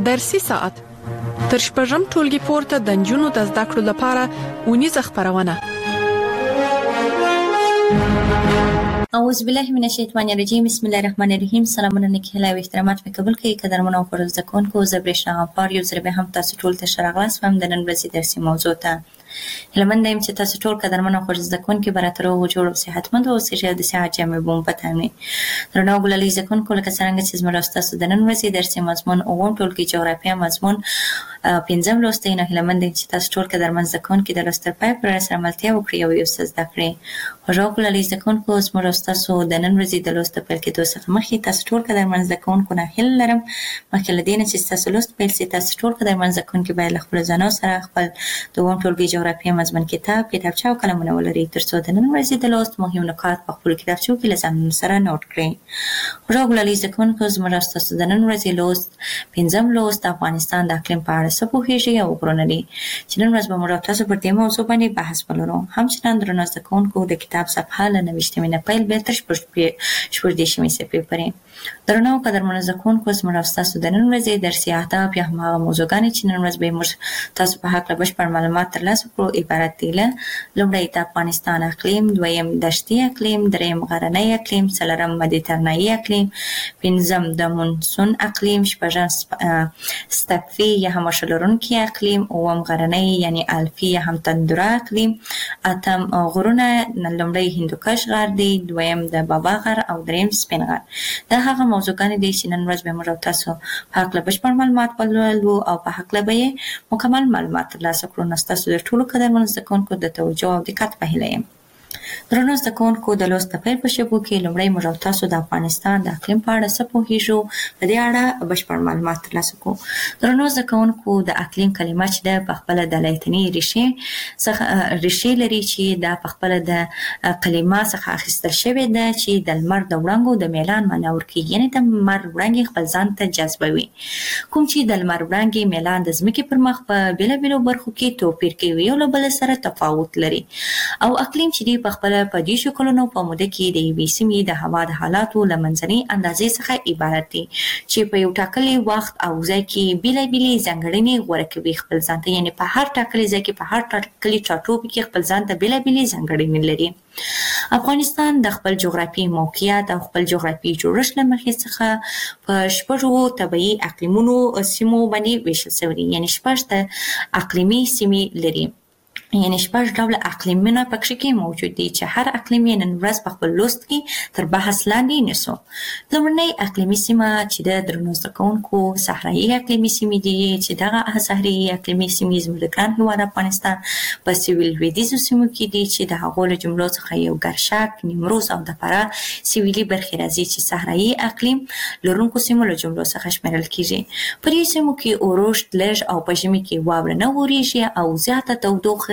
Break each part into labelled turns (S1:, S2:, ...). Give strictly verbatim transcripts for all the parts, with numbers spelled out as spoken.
S1: درسي ساعت تر شپږم ټولګي پورته د نجونو د زده کړو لپاره ونیزه خپرونه.
S2: اعوذ بالله من الشیطان الرجیم. بسم الله الرحمن الرحیم. سلامونه نیکی هیله او احترامات مې قبول کړئ. قدرمنو او فرض زکونکو زبرشنا غفار یو ځل به هم تاسو ټول ته شراغلاس هم د نن ورځې درسي موضوع ته هلمند ایم چې تاسو ټول قدرمنو او فرض زکونکو براتر او جوړ او صحتمند او سیجه د صحت جامع بوم پتانې درنو ګلالي زکونکو لکه څنګه چې زموږ تاسو د نن ورځې درسي مضمون او هم ټول کې جغرافیه مضمون پنځم لوستې نه هلمند ایم چې تاسو ټول قدرمن زکونکو د لوستر پای پر سره ملتیا وکړي او یو څه زده کړئ. هغه ګلالي زکونکو زموږ تاسو د نن ورځې د لوست په کې دوه څخه مخې تاسو ټول قدرمن زکونکو نه هیله لرم مخکې لدینه چې تاسو لوست پیل سي تاسو ټول قدرمن زکونکو باید خپل ځانو سره خپل دوه ټولګي جغرافیه مضمون کتاب کتابچه او قلمونه ولري ترڅو د نن ورځې د لوست مهم نکات په خپل کتابچو کې لازم سره نوٹ کړئ. هغه ګلالي زکونکو زموږ تاسو د نن ورځې لوست پنځم لوست افغانستان د اقلیم په اړه څه پوهیږئ او غوړنه دي چې نن ورځ به موږ تاسو په دې موضوع باندې بحث ولرو. همچنان درنو زکونکو د کتاب صفحه له نوښتمه نه پیل به تر شپږ دیشمې صفحې پورې درنو قدرمنو زکونکو زموږ تاسو د نن ورځې درسي اهداف یا هماغه موضوعګانې چې نن ورځ به موږ تاسو په حق له بشپړ معلومات ترلاسه کړو عبارت دي له لومړی د افغانستان اقلیم، دویم دشتي اقلیم، دریم غرنی اقلیم، څلورم مدیترانه‌ای اقلیم، پنځم د مونسون اقلیم، شپږم ستپي یا هماشه لرونکي اقلیم، اووم غرنی یعنی الفي یا هم تندره اقلیم، اتم غرونه لومړی هندوکش غر دی، دویم د بابا غر او دریم سپین غر. دا هغه موضوعګانې دي چې نن ورځ به موږ تاسو په حق له بشپړ معلومات ولولو او په حق له به مکمل معلومات ترلاسه کړو. نو تاسو د ټولو قدرمنو زکونکو د توجه او دقت په هیله یم. درنو زکونکو د لوست پیل په شپو کې لومړی موږ تاسو د افغانستان د اقلیم په اړه څه پوهیږو په دې اړه بشپړ معلومات ترلاسه کوو. درنو زکونکو د اقلیم کلمه چې د خپل د لاتینی ریښې څخه ریښې لري چې د خپل د کلمه څخه اخیستل شوې ده چې د لمر د وړانګو د میلان معنی ورکوي یعنی د لمر وړانګې خپل ځان ته جذبوي. کوم چې د لمر وړانګې میلان د ځمکې پر مخ په بیلابیلو برخو کې توپیر کوي یو له بل سره تفاوت لري او اقلیم چې په خپل په دې شکلونو په موده کې د یوې سیمې د هوا د حالاتو له منځنۍ اندازې څخه عبارت دي چې په یو ټاکلي وخت او ځای کې بیلابیلې ځانګړنې غوره کوي خپل ځان ته یعنی په هر ټاکلي ځای کې په هر ټاکلي ټاټوبي کې خپل ځان ته بیلابیلې ځانګړنې لري. افغانستان د خپل جغرافیایي موقعیت او خپل جغرافیایي جوړښت له مخې څخه په شپږو طبیعي اقلیمونو سیمو باندې ویشل شوی یعنی شپږ اقلیمي سیمې لري یعنی شپږ ډول اقلیمونه پکې کې موجود دي چې هر اقلیم یې نن ورځ په خپل لوست کې تر بحث لاندې نیسو. لومړنۍ اقلیمي سیمه چې د درنو زکونکو صحرایي اقلیمي سیمې دي چې دغه صحرایي اقلیمي سیمې زموږ د ګران هېواد افغانستان په سویل لویدیځو سیمو کې دي چې د هغو له جملو څخه یو ګرشک، نیمروز او د فراه سویلي برخې راځي چې صحرایي اقلیم لرونکو سیمو له جملو څخه شمیرل کیږي. په دې سیمو کې اورښت لږ او په ژمي کې واوره نه وریږي او زیاته تودوخه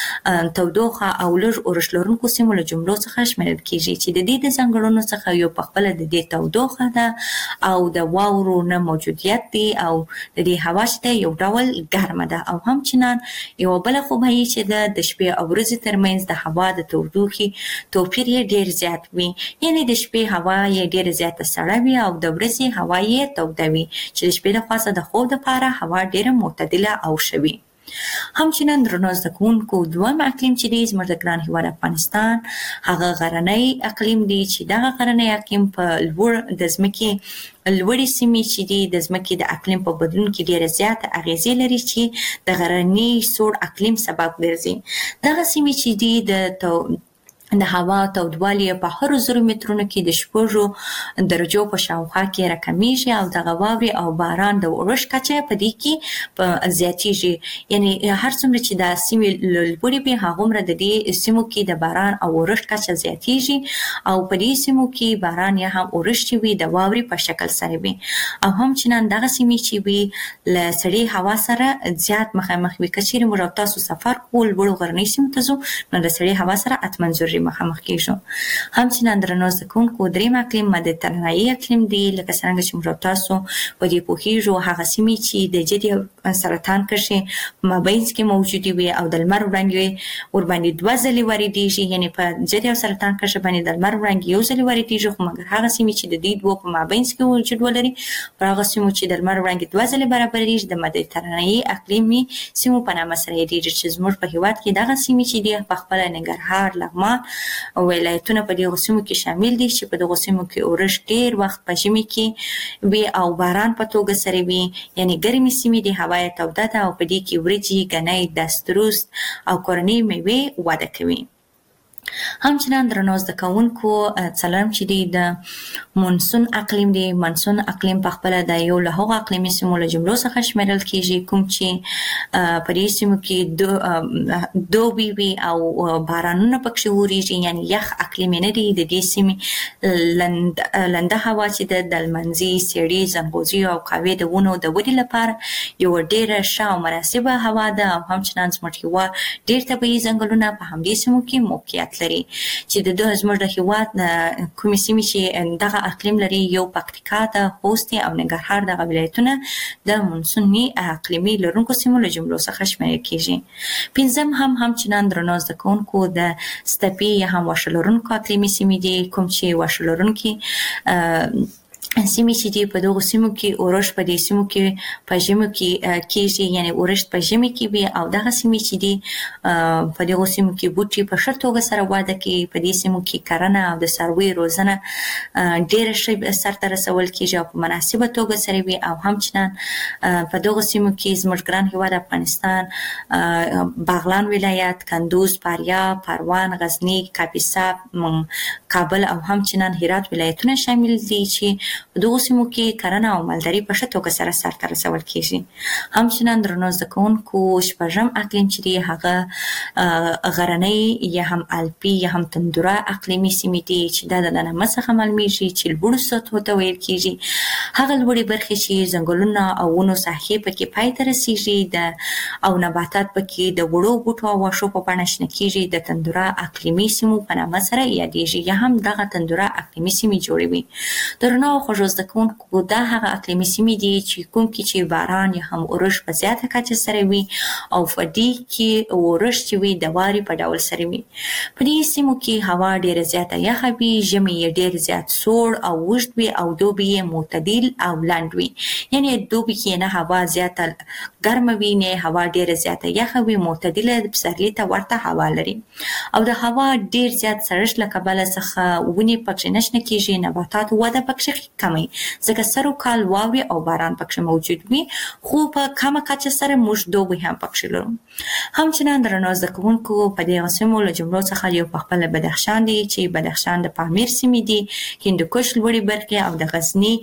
S2: تودوخه او لږ اورښت لرونکو سیمو له جملو څخه شمیرل کیږي چې د دې د ځانګړنو څخه یو په خپله د دې تودوخه ده او د واورو نه موجودیت دی او د دې هوا چې ده یو ډول ګرمه ده او همچنان یوه بله خوبه چې ده د شپې او ورځې ترمنځ د هوا د تودوخې توپیر یې ډېر زیات وي یعنی د شپې هوا یې ډېره زیاته سړه وي او د ورځې هوا یې توده وي چې د شپې لخوا د خوب دپاره هوا ډېره معتدله او ښه وي. همچنان درنو زکونکو دویم اقلیم چې دی زموږ د ګران هېواد افغانستان هغه غرنی اقلیم دی چې دغه غرنی اقلیم په لوړ د ځمکې لوړې سیمې چې دي د ځمکې د اقلیم په بدلون کې ډېره زیاته اغیزې لري چې د غرني سوړ اقلیم سبب ګرځي. دغه سیمې چې دي د د هوا تودوالی په هر زرو مترونو کې د شپږو درجو په شاوخوا کې راکمیږي او دغه واورې او باران د اورښت کچه په دې کې زیاتیږي یعنی هر څومره چې د سیمې لوړې وي هغومره د دې سیمو کې د باران او اورښت کچه زیاتیږي او په دې سیمو کې باران یا هم اورښت وي د واورې په شکل سره وي او همچنان دغه سیمې چې وي له سړې هوا سره زیات مخامخ وي. که چیرې موږ تاسو سفر کوو لوړو غرنیو سیمو ته ځو نو د سړې هوا سره حتما ضروري مخامخ کیږو. همچنان درنو زکونکو دریم اقلیم مدیترانه‌ای اقلیم دی لکه څنګه چې موږ تاسو په دې پوهیږو هغه سیمې چې د جدي سرطان کرښې په مابینځ کې موجودې وي او د لمر وړانګې ورباندې دوه ځلې واردېږي، یعنې په جدي او سرطان کرښه باندې د لمر وړانګې یو ځلې واردېږي، خو مګر هغه سیمې چې د دې دوو په مابینځ کې وجود ولري پر هغه سیمو چې د لمر وړانګې دوه ځلې برابرېږي د مدیترانه‌ایي اقلیمي سیمو په نامه سره یادېږي، چې زموږ په هېواد کې دغه سیمې چې دي په خپله ننګرهار، لغمان او ولایتونه په دغو سیمو کې شامل دي، چې په دغو سیمو کې اورښت ډېر وخت په ژمي کې وي او باران په توګه سره وي، یعنې ګرمې سیمې دي، هوا یې توده ده او په دې کې وریجې، ګنی، دسترست او کورنۍ میوې وده کوي. همچنان درنو زده کوونکو څلورم چې دی د مونسون اقلیم دی. مونسون اقلیم په خپله د یو له هغو اقلیمي سیمو له جملو څخه شمیرل کیږي کوم چې په دې سیمو کې دوبي وي او بارانونه پکښې وریږي، یعنې یخ اقلیم نه دی. د دې سیمې لنده هوا چې ده د لمنځي، څېړۍ، ځنغوزي او قهوې د ونو د ودې لپاره یوه ډېره ښه او مناسبه هوا ده او همچنان زموږ هېواد ډېر طبیعي ځنګلونه په همدې سیمو کې موقعیت لري، چې د دوه زموږ د هېواد کومې سیمې چې دغه اقلیم لري یو پکتیکا ده، خوست او ننګرهار دغه ولایتونه د مونسوني اقلیمي لرونکو سیمو له جملو څخه شمیرل کیږي. پنځم هم همچنان درنو زده کوونکو د ستپې یا هم واښه لرونکو اقلیمي سیمې دي، کوم چې واښه لرونکي سیمې چې دي په دغو سیمو کې اورښت په دې سیمو کې په ژمو کې کیږي، یعنې اورښت په ژمي کې وي او دغه سیمې چې دي په دغو سیمو کې بوټي په ښه توګه سره وده کوي. په دې سیمو کې کرنه او د څارویو روزنه ډېره ښه سرته رسول کیږي او په مناسبه توګه سره وي او همچنان په دغو سیمو کې زموږ ګران هېواد افغانستان، باغلان ولایت، کندوز، فاریاب، پروان، غزني، کاپیسا، کابل او همچنان هرات ولایتونه شامل دي چې په دغو سیمو کې کرنه او مالداري په ښه توګه سره سرته رسول کیږي. همچنان درنو زده کوونکو شپږم اقلیم چې دی هغه غرنی یا هم الپي یا هم تندوره اقلیمي سیمې دي، چې دا د نامه څخه معلومیږي چې لوړو سطحو ته ویل کیږي. هغه لوړې برخې چې ځنګلونه او ونو ساحې پکې پای ته رسیږي او نباتات پکې د وړو بوټو او واښو په بڼه شنه کیږي، د تندوره اقلیمي سیمو په نامه سره یادېږي یا هم دغه تندوره اقلیمي سیمې جوړوي. درنو خوږو زده کوونکو دا هغه اقلیمي سیمې دي چې کوم کې چې باران یا هم اورښت په زیاته کچه سره وي او په دې کې اورښت چې وي د وارې په ډول سره وي. په دې سیمو کې هوا ډېره زیاته یخه وي، ژمی یې ډېر زیات سوړ او اوږد وي او دوبي یې معتدل او لنډ وي، یعنې دوبي کې نه هوا زیاته ګرمه وي نه هوا ډېره زیاته یخه وي، معتدله د پسرلي ته ورته هوا لري او د هوا ډېر زیات سړښت له کبله څخه ونې پکښې نه شنه کیږي، نباتات وده پکښې کموي ځکه سر و کال واورې او باران پکښې موجود وي، خو په کمه کچه سره موږ دوبی هم پکښې لرو. همچنان درنو زده کوونکو په دغه سیمو له جملو څخه یو په خپله بدخشان دی، چې بدخشان د پامیر سیمې دي، هندوکش لوړې برخې او د غزني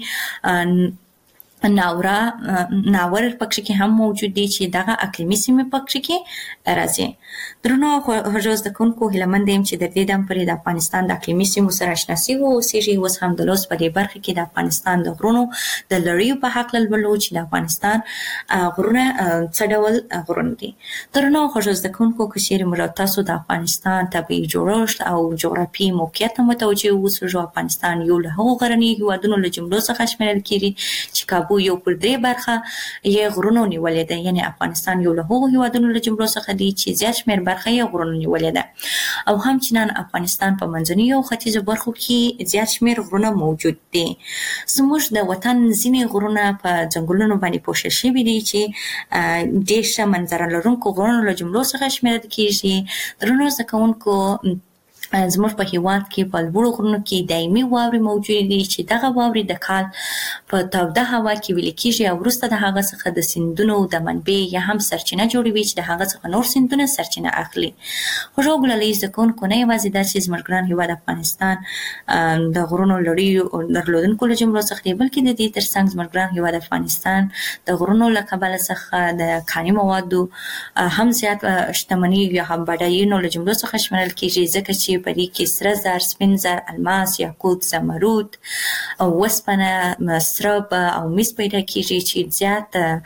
S2: ناوره ناور پکښې کې هم موجود دي چې دغه اقلیمي سیمې پکښې کې راځي. درنو خوږو زده کوونکو هیله مند یم چې د دې دم پورې د افغانستان د اقلیمي سیمو سره اشنا سوي واوسېږئ. اوس هم د لوست په دې برخه کې د افغانستان د غرونو د لړیو په هکله لولو چې د افغانستان غرونه څه ډول غرونه دي. درنو خوږو زده کوونکو که چیرې موږ تاسو د افغانستان طبیعي جوړښت او جغرافیایي موقعیت ته متوجه اوسېږو، افغانستان یو له هغو غرنیو هېوادونو له جملو څخه شمیرل کیږي چې کابو یو پر درې برخه یې غرونو نیولې ده، یعنې افغانستان یو له هغو هېوادونو له جملو څخه دی چې زیات شمېر برخه یې غرونو نیولې ده او همچنان افغانستان په منځنیو او ختیځو برخو کې زیات شمېر غرونه موجود دي. زموږ د وطن ځینې غرونه په ځنګلونو باندې پوښل شوي دي چې ډېر ښه منظره لرونکو غرونو له جملو څخه شمیرل کیږي. درنو زده کوونکو زموږ په هېواد کې په لوړو غرونو کې دایمي واورې موجودې دي چې دغه واورې د کال په توده هوا کې ویلې کیږي او وروسته د هغه څخه د سیندونو د منبع یا هم سرچینه جوړوي چې د هغه څخه نور سیندونه سرچینه اخلي. خوږو ګلالۍ زده کوونکو نه یوازې دا چې زموږ ګران هېواد افغانستان د غرونو لړیو درلودونکو له جملو څخه دی، بلکې د دې ترڅنګ زموږ ګران هېواد افغانستان د غرونو له کبله څخه د کاني موادو هم زیات شتمني یا هم بډایینو له جملو څخه شمیرل کیږي، ځکه چې په دې کې سره زر، سپین زر، الماس، یاقوت، زمرود، وسپنه، سرب او مس پیدا کیږي چې زیات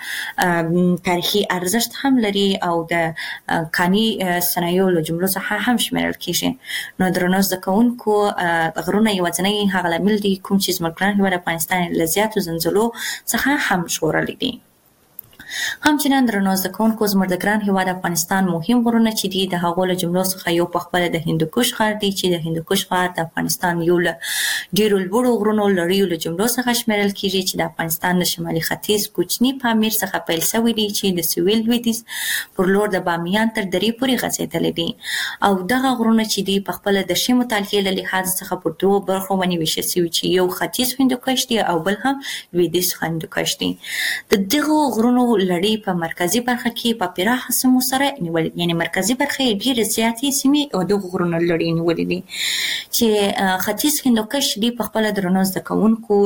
S2: تاریخي ارزښت هم لري او د کاني صنایعو له جملو څخه هم شمیرل کیږي. نو درنو زده کوونکو غرونه یوازینی هغه لامل دي کوم چې زموږ ګران هېواد افغانستان له زیاتو زلزلو څخه هم ژغورلی دی. همچنان درنو زده کوونکو زموږ د ګران هیواد افغانستان مهم غرونه چې دي د هغو له جملو څخه یو په خپله د هندوکش غر دی چې د هندوکش غر د افغانستان یو له ډیرو لوړو غرونو لړیو له جملو څخه شمیرل کیږي چې د افغانستان د شمالي ختیځ کوچني پامیر څخه پیل شوی دی چې د سویل لویدیځ پر لور د بامیان تر درې پورې غځېدلی دی او دغه غرونه چې دي په خپله د ښې مطالعې له لحاظ څخه پر دوو برخو باندې ویشل شوي چې یو ختیځ هندوکش دی او بل هم لویدیځ هندوکش دی. د دغو غرونو لړۍ په مرکزي برخه کې په پراخه سیمو سره نیولې، یعنې مرکزي برخه یې ډېرې زیاتې سیمې او دغو غرونو لړۍ نیولې دي چې ختیځ هندوکش دی په خپله درنو زده کوونکو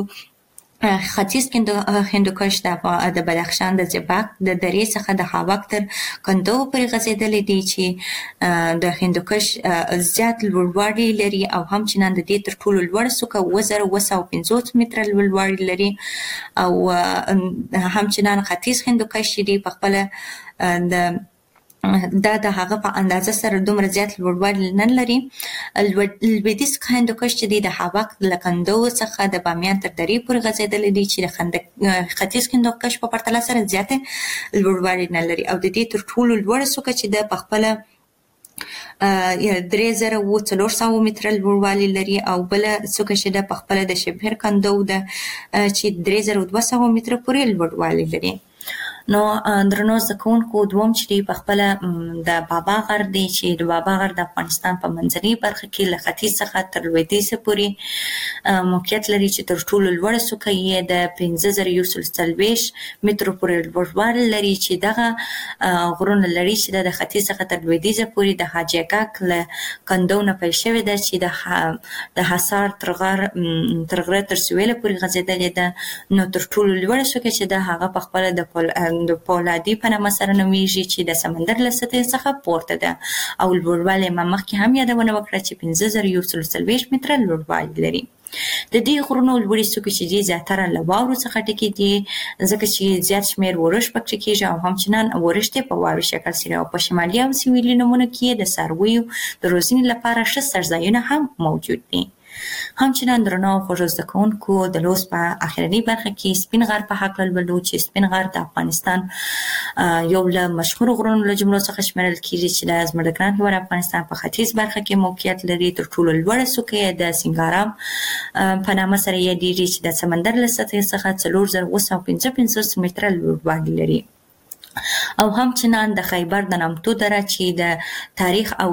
S2: ختیځ هندوکش د بدخشان د زیباک د درې څخه د خاوک تر کندو پورې غځېدلی دی چې د هندوکش زیات لوړوالی لري او همچنان د دې تر ټولو لوړه څوکه اووه زره اووه سوه پنځوس متره لوړوالی لري او همچنان ختیځ هندوکش چې دی په خپله د دا د هغه په اندازه سره دومره زیات لوړوالی نه لري. لویدیځ هندوکش چې دی د هاوک له کندو څخه د بامیان تر درې پورې غځېدلی دی چې د ختیځ هندوکش په پرتله سره زیاته لوړوالی نه لري او د دې تر ټولو لوړه څوکه چې ده په خپله درې زره اووه څلور سوه متره لوړوالی لري او بله څوکه چې ده په خپله د شبهر کندو ده چې درې زره دوه سوه متره پورې لوړوالی لري. نو درنو زده کوونکو دوم چې دی په خپله د بابا غر دی چې د بابا غر د افغانستان په منځنۍ برخه کې له ختیځ څخه تر لویدیځه پورې موقعیت لري چې تر ټولو لوړه څوکه یې د پنځه زره یو سل څلوېښت مترو پورې لوړوالی لري چې دغه غرونه لړۍ چې ده د ختیځ څخه تر لویدیځه پورې د حاجي ګک له کندو نه پیل شوې ده چې د حصار تر غر تر غره تر سویله پورې غځېدلې ده. نو تر ټولو لوړه څوکه چې ده هغه په خپله د د پولادي په نامه سره نومیږي چې د سمندر له سطحې څخه پورته ده او لوړوالی ما مخکې هم یادونه وکړه چې پنځه زره یو سل څلوېښت متره لوړوالی لري. د دې غرونو لوړې څوکې چې دي زیاتره له واورو څخه ډکې دي ځکه چې زیات شمېر ورښت پکې کېږي او همچنان ورښت یې په واوري شکل سره او په شمالي او سویلي نومونو کې د څارویو د روزنې لپاره ښه څړځایونه هم موجود دي. همچنان درنو او خوږو زده کوونکو د لوست په اخرنۍ برخه کې سپین غر په هکله لولو چې سپین غر د افغانستان یو له مشهورو غرونو له جملو څخه شمیرل کېږي چې د زموږ د ګران هیواد افغانستان په ختیځ برخه کې موقعیت لري. تر ټولو لوړه څوکه یې د سنګارام په نامه سره یادېږي چې د سمندر له سطحې څخه څلور زره اووه سوه پنځه پنځوس متره لوړوالی لري او همچنان د خیبر د نامتو دره چې د تاریخ او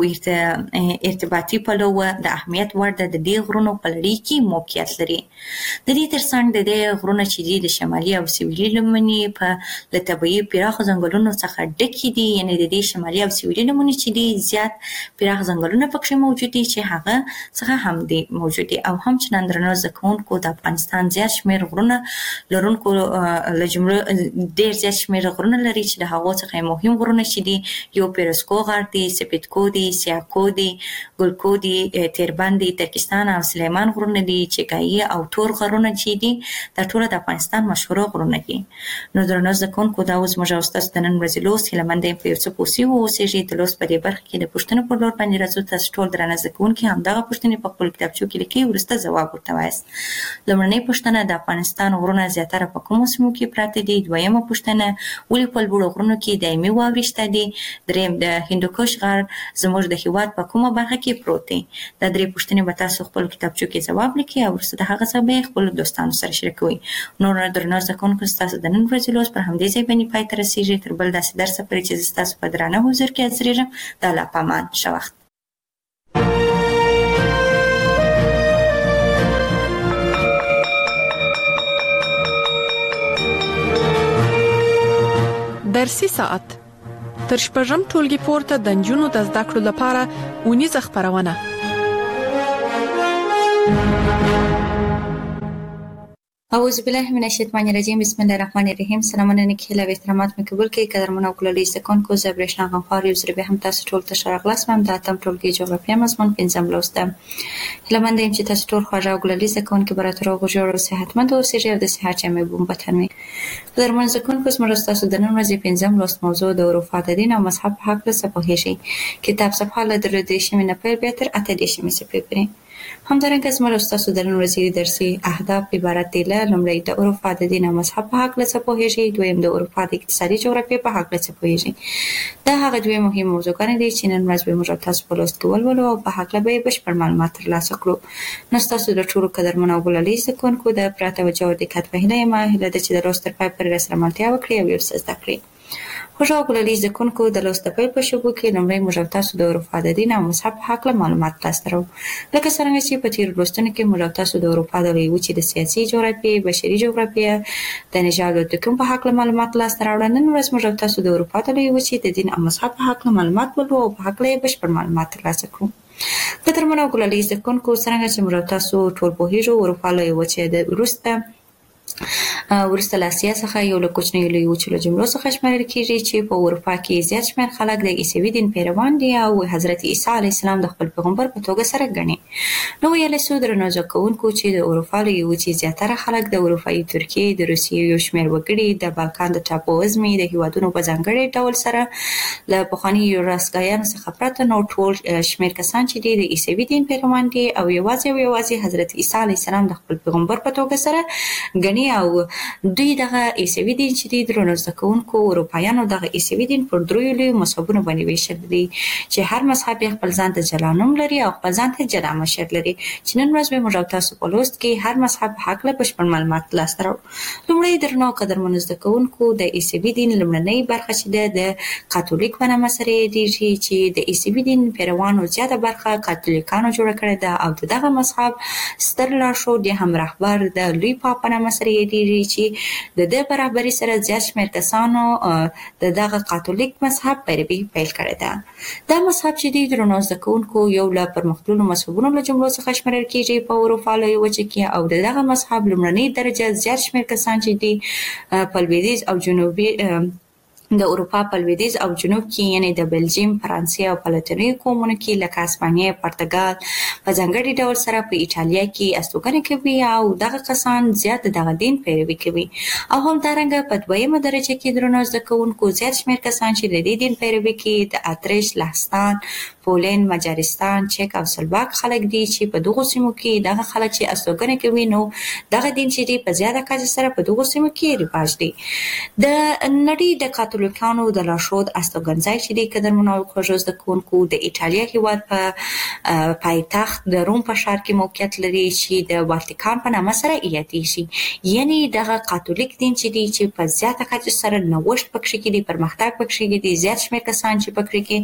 S2: ارتباطي پلوه د اهمیت وړ ده د دې غرونو په لړۍ کې موقعیت لري. د دې ترڅنګ د دې غرونه چې دي د شمالي او سویلي لمنې په له طبیعي پراخو ځنګلونو څخه ډکې دي، یعنې د دې شمالي او سویلي لمنې چې دي زیات پراخ ځنګلونه پکښې موجود دي چې هغه څخه هم دي موجود دي او همچنان درنو زده کوونکو د افغانستان زیات شمېر غرونه لرونکو له جملو ډېر زیات شمېر غرونه لري چې د هغو څخه مهم غرونه چې دي یو پیرسکو غر دی، سپیدکو دی، سیاکو دی، ګلکو دی، تیربند دی، ترکستان او سلیمان غرونه دي، چیکایي او تور غرونه چې دي دا ټول د افغانستان مشهوره غرونه دي. نو درنو زده کوونکو دا اوس موږ او ستاسو د نن ورځې لوست هیله مند یم په یو څه پوه واوسېږئ. د لوست په دې برخه کې د پوښتنو پر لور باندې راځو. تاسو ټول درانه زده کوونکي همدغه پوښتنې په خپلو کتابچو کې لیکئ، وروسته ځواب ورته وایاست. لومړنۍ پوښتنه د افغانستان غرونه زیاتره په کومو سیمو کې پراته دي؟ دویمه پوښتنه ولې په لوړو غرونو کې دایمي واورې شته دي؟ دریم د هندوکش غر زموږ د هېواد په کومه برخه کې پروت دی؟ دا درې پوښتنې به تاسو خپلو کتابچو کې ځواب لیکئ او وروسته د هغه څخه به یې خپلو دوستانو سره شریکوئ. نور درنو زده کوونکو ستاسو د نن ورځې لوست پر همدې ځای باندې پای ته رسېږي. تر بل داسې درسه پورې چې زه ستاسو په درانه حضور کې حاضرېږم، د الله په امان. ښه وخت.
S1: درسي ساعت تر شپږم ټولګي پورته د نجونو د زده کړو لپاره اونیزه خپرونه.
S2: اعوذ بالله من الشیطان الرجیم. بسم الله الرحمن الرحیم. سلامونه نیکهیله او احترامات مې قبول کړئ. قدرمنو او ګلالي زده کوونکو، زه برېښنا غمخوار یو ځل بیا هم تاسو ټول ته ښه راغلاست وایم. د اتم ټولګي جغرافیه مضمون پنځم لوست ده. هیله مند یم چې تاسو ټول خوږ او ګلالي زده کوونکي به راته روغ جوړ او صحتمند اوسېږئ او داسې هر چا مې بوم وطن وي. قدرمنو زده کوونکو، زموږ ستاسو د نن ورځې پنځم لوست موضوع د عرف د دین او مذهب په هکله څه پوهېږئ. کتاب صفحه له درې دېرشمې نه پیل بیا تر اته دېرشمې صفحې پورې. همدارنګه زموږ او ستاسو د نن ورځې درسي اهداف عبارت دي له: لومړی د اروپا د دین او مذهب په هکله څه پوهیږئ، دویم د اروپا د اقتصادي جغرافیې په هکله څه پوهیږئ. دا هغه دوې مهمې موضوعګانې دي چې نن ورځ به موږ او تاسو په لوست کې ولولو او په هکله به یې بشپړ معلومات ترلاسه کړو. نو ستاسو د ټولو قدرمنو او ګلالي زده کوونکو د پوره توجه او دقت په هیله یم، هیله ده چې د لوست تر پای پورې راسره ملتیا وکړئ او یو څه زده کړئ. خوږ او ګلالي زده کوونکو د لوست د پیل په شېبو کې لومړی موږ او تاسو د اروپا د دین او مذهب په هکله معلومات لاسته راوړو. لکه څرنګه چې په تېرو لوستونو کې موږ او تاسو د اروپا د لویې وچې د سیاسي جغرافیې، بشري جغرافیې، د نژاد او توکم په هکله معلومات لاسته راوړل. نن ورځ موږ او تاسو د اروپا د لویې وچې د دین او مذهب په هکله معلومات ولولو او په هکله یې بشپړ معلومات ترلاسه کړو. قدرمنو او ګلالي زده کوونکو، څرنګه چې موږ او تاسو ټول پوهېږو، اروپا لویې وچې د وروسته وروسته له اسیا څخه یو له کوچنیو لویو وچو له جملو څخه شمېرل کېږي چې په اروپا کې زیات شمېر خلک د عیسوي دین پیروان دي او حضرت عیسی علیه السلام د خپل پیغمبر په توګه سره ګڼي. نو ویلی سو درنو زده کوونکو چې د اروپا لویې وچې زیاتره خلک د اروپایي ترکیې، د روسیې یو شمېر وګړي، د بالکان د ټاپو وزمې د هېوادونو په ځانګړي ډول سره له پخواني یوګاسلاویانو څخه پرته نور ټول شمېر کسان چې دي د عیسوي دین پیروان دي او یوازې او یوازې حضرت عیسی علیه السلام د خپل پیغمبر په توګه سره ګڼي. او دوی دغه عیسوي دین چې دی درنو زده کوونکو، اروپایانو دغه عیسوي دین پر دریو لویو مذهبونو باندې ویشلی دی چې هر مذهب یې خپل ځان ته جلا نوم لري او خپل ځان ته جلا مشر لري، چې نن ورځ به موږ او تاسو په لوست کې هر مذهب په هکله بشپړ معلومات لاسته راوړو. لومړی درنو قدرمنو زده کوونکو، د عیسوي دین لومړنۍ برخه چې ده د کاتولیک په نامه سره یادېږي، چې د عیسوي دین پیروانو زیاته برخه کاتولیکانو جوړه کړې ده او د دغه مذهب ستر لارښود یا هم رهبر د لوی پاپ په نامه سره یادېږي چې د دې برابرۍ سره زیات شمېر کسانو د دغه کاتولیک مذهب پیروي پیل کړې ده. دا مذهب چې دی درنو زده کوونکو یو له پرمختللو مذهبونو له جملو څخه شمېرل کېږي په اروپا لویې وچې کې او د دغه مذهب لومړنۍ درجه زیات شمېر کسان چې دي په لویدیځ او جنوبي د اروپا په لویدیځ او جنوب کې، یعنې د بلجیم، فرانسې او په لاتیني قومونو کې لکه اسپانیا، پرتګال، په ځانګړي ډول سره په ایټالیا کې استوګنه کوي او دغه کسان زیات د دغه دین پیروي کوي. او همدارنګه په دویمه درجه کې درنو زده کوونکو زیات شمېر کسان چې د دې دین پیروي کوي د اتریش، لهستان، پولین، مجارستان، چک او سلواک خلک دي چې په دغو سیمو کې دغه خلک چې استوګنه کوي نو دغه دین چې دی په زیاته کچه سره په دغو سیمو کې رواج دی. د نړۍ د کاتولیکانو د لارښود استوګنځای چې دی قدرمنو او خوږو زده کوونکو د ایټالیا هېواد په پایتخت د روم په ښار کې موقعیت لري چې د واتیکان په نامه سره یادېږي. یعنې دغه کاتولیک دین چې دی چې په زیاته کچه سره نوښت پکښې کې دی، پرمختګ پکښې کې دی، زیات شمېر کسان چې پکښې کې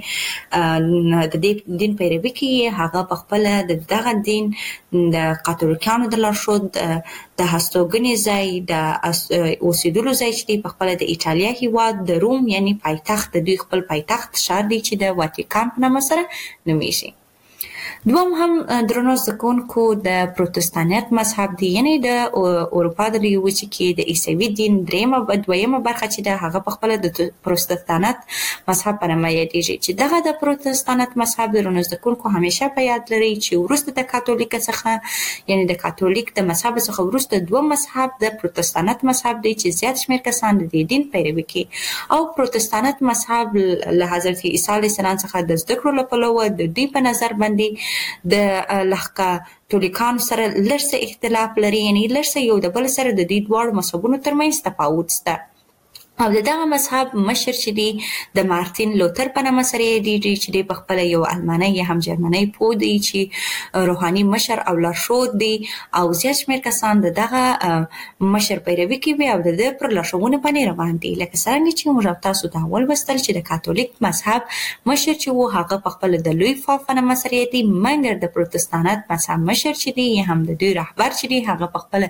S2: د دې دین پیروي کوي هغه په خپله د دغه دین د کاتولیکانو د لارښود د هستوګنې ځای د اوسېدلو ځای چې دی په خپله د ایټالیا هېواد د روم یعنې پایتخت د دوی خپل پایتخت ښار دی چې د واتیکان په نامه سره نومیږي. دوم هم درنو زده کوونکو د پروتستانیت مذهب دی، یعنې د اروپا د لویې وچې کې د عیسوي دین درېیمه دویمه برخه چې ده هغه په خپله د پروتستانت مذهب په نامه یادېږي، چې دغه د پروتستانت مذهب درنو زده کوونکو همیشه په یاد لري چې وروسته د کاتولیک څخه یعنې د کاتولیک د مذهب څخه وروسته دوه مذهب د پروتستانت مذهب دی چې زیات شمېر کسان د دې دین پیروي کوي. او پروتستانت مذهب له حضرت عیسی علیه السلام څخه د زده کړو له پلوه د دوی په نظر باندې د کاتولیکانو سره لږ څه اختلاف لري، یعنې لږ څه یو د بل سره د دې دواړو مذهبونو ترمنځ تفاوت شته. او د دغه مذهب مشر چې دی د مارتین لوتر په نامه سره یادېږي چې دی په خپله یو المانی یا هم جرمنی پوه دی چې روحاني مشر او لارښود دی او زیات شمېر کسان د دغه مشر پیروي کوي او د ده پر لارښوونو باندې روان دي. لکه څرنګه چې موږ تاسو دا ولوستل چې د کاتولیک مذهب مشر چې و هغه په خپله د لوی پاپ په نامه سره یادېږي، مګر د پروتستانت مذهب مشر چې دی یا هم د دوی رهبر چې دی هغه په خپله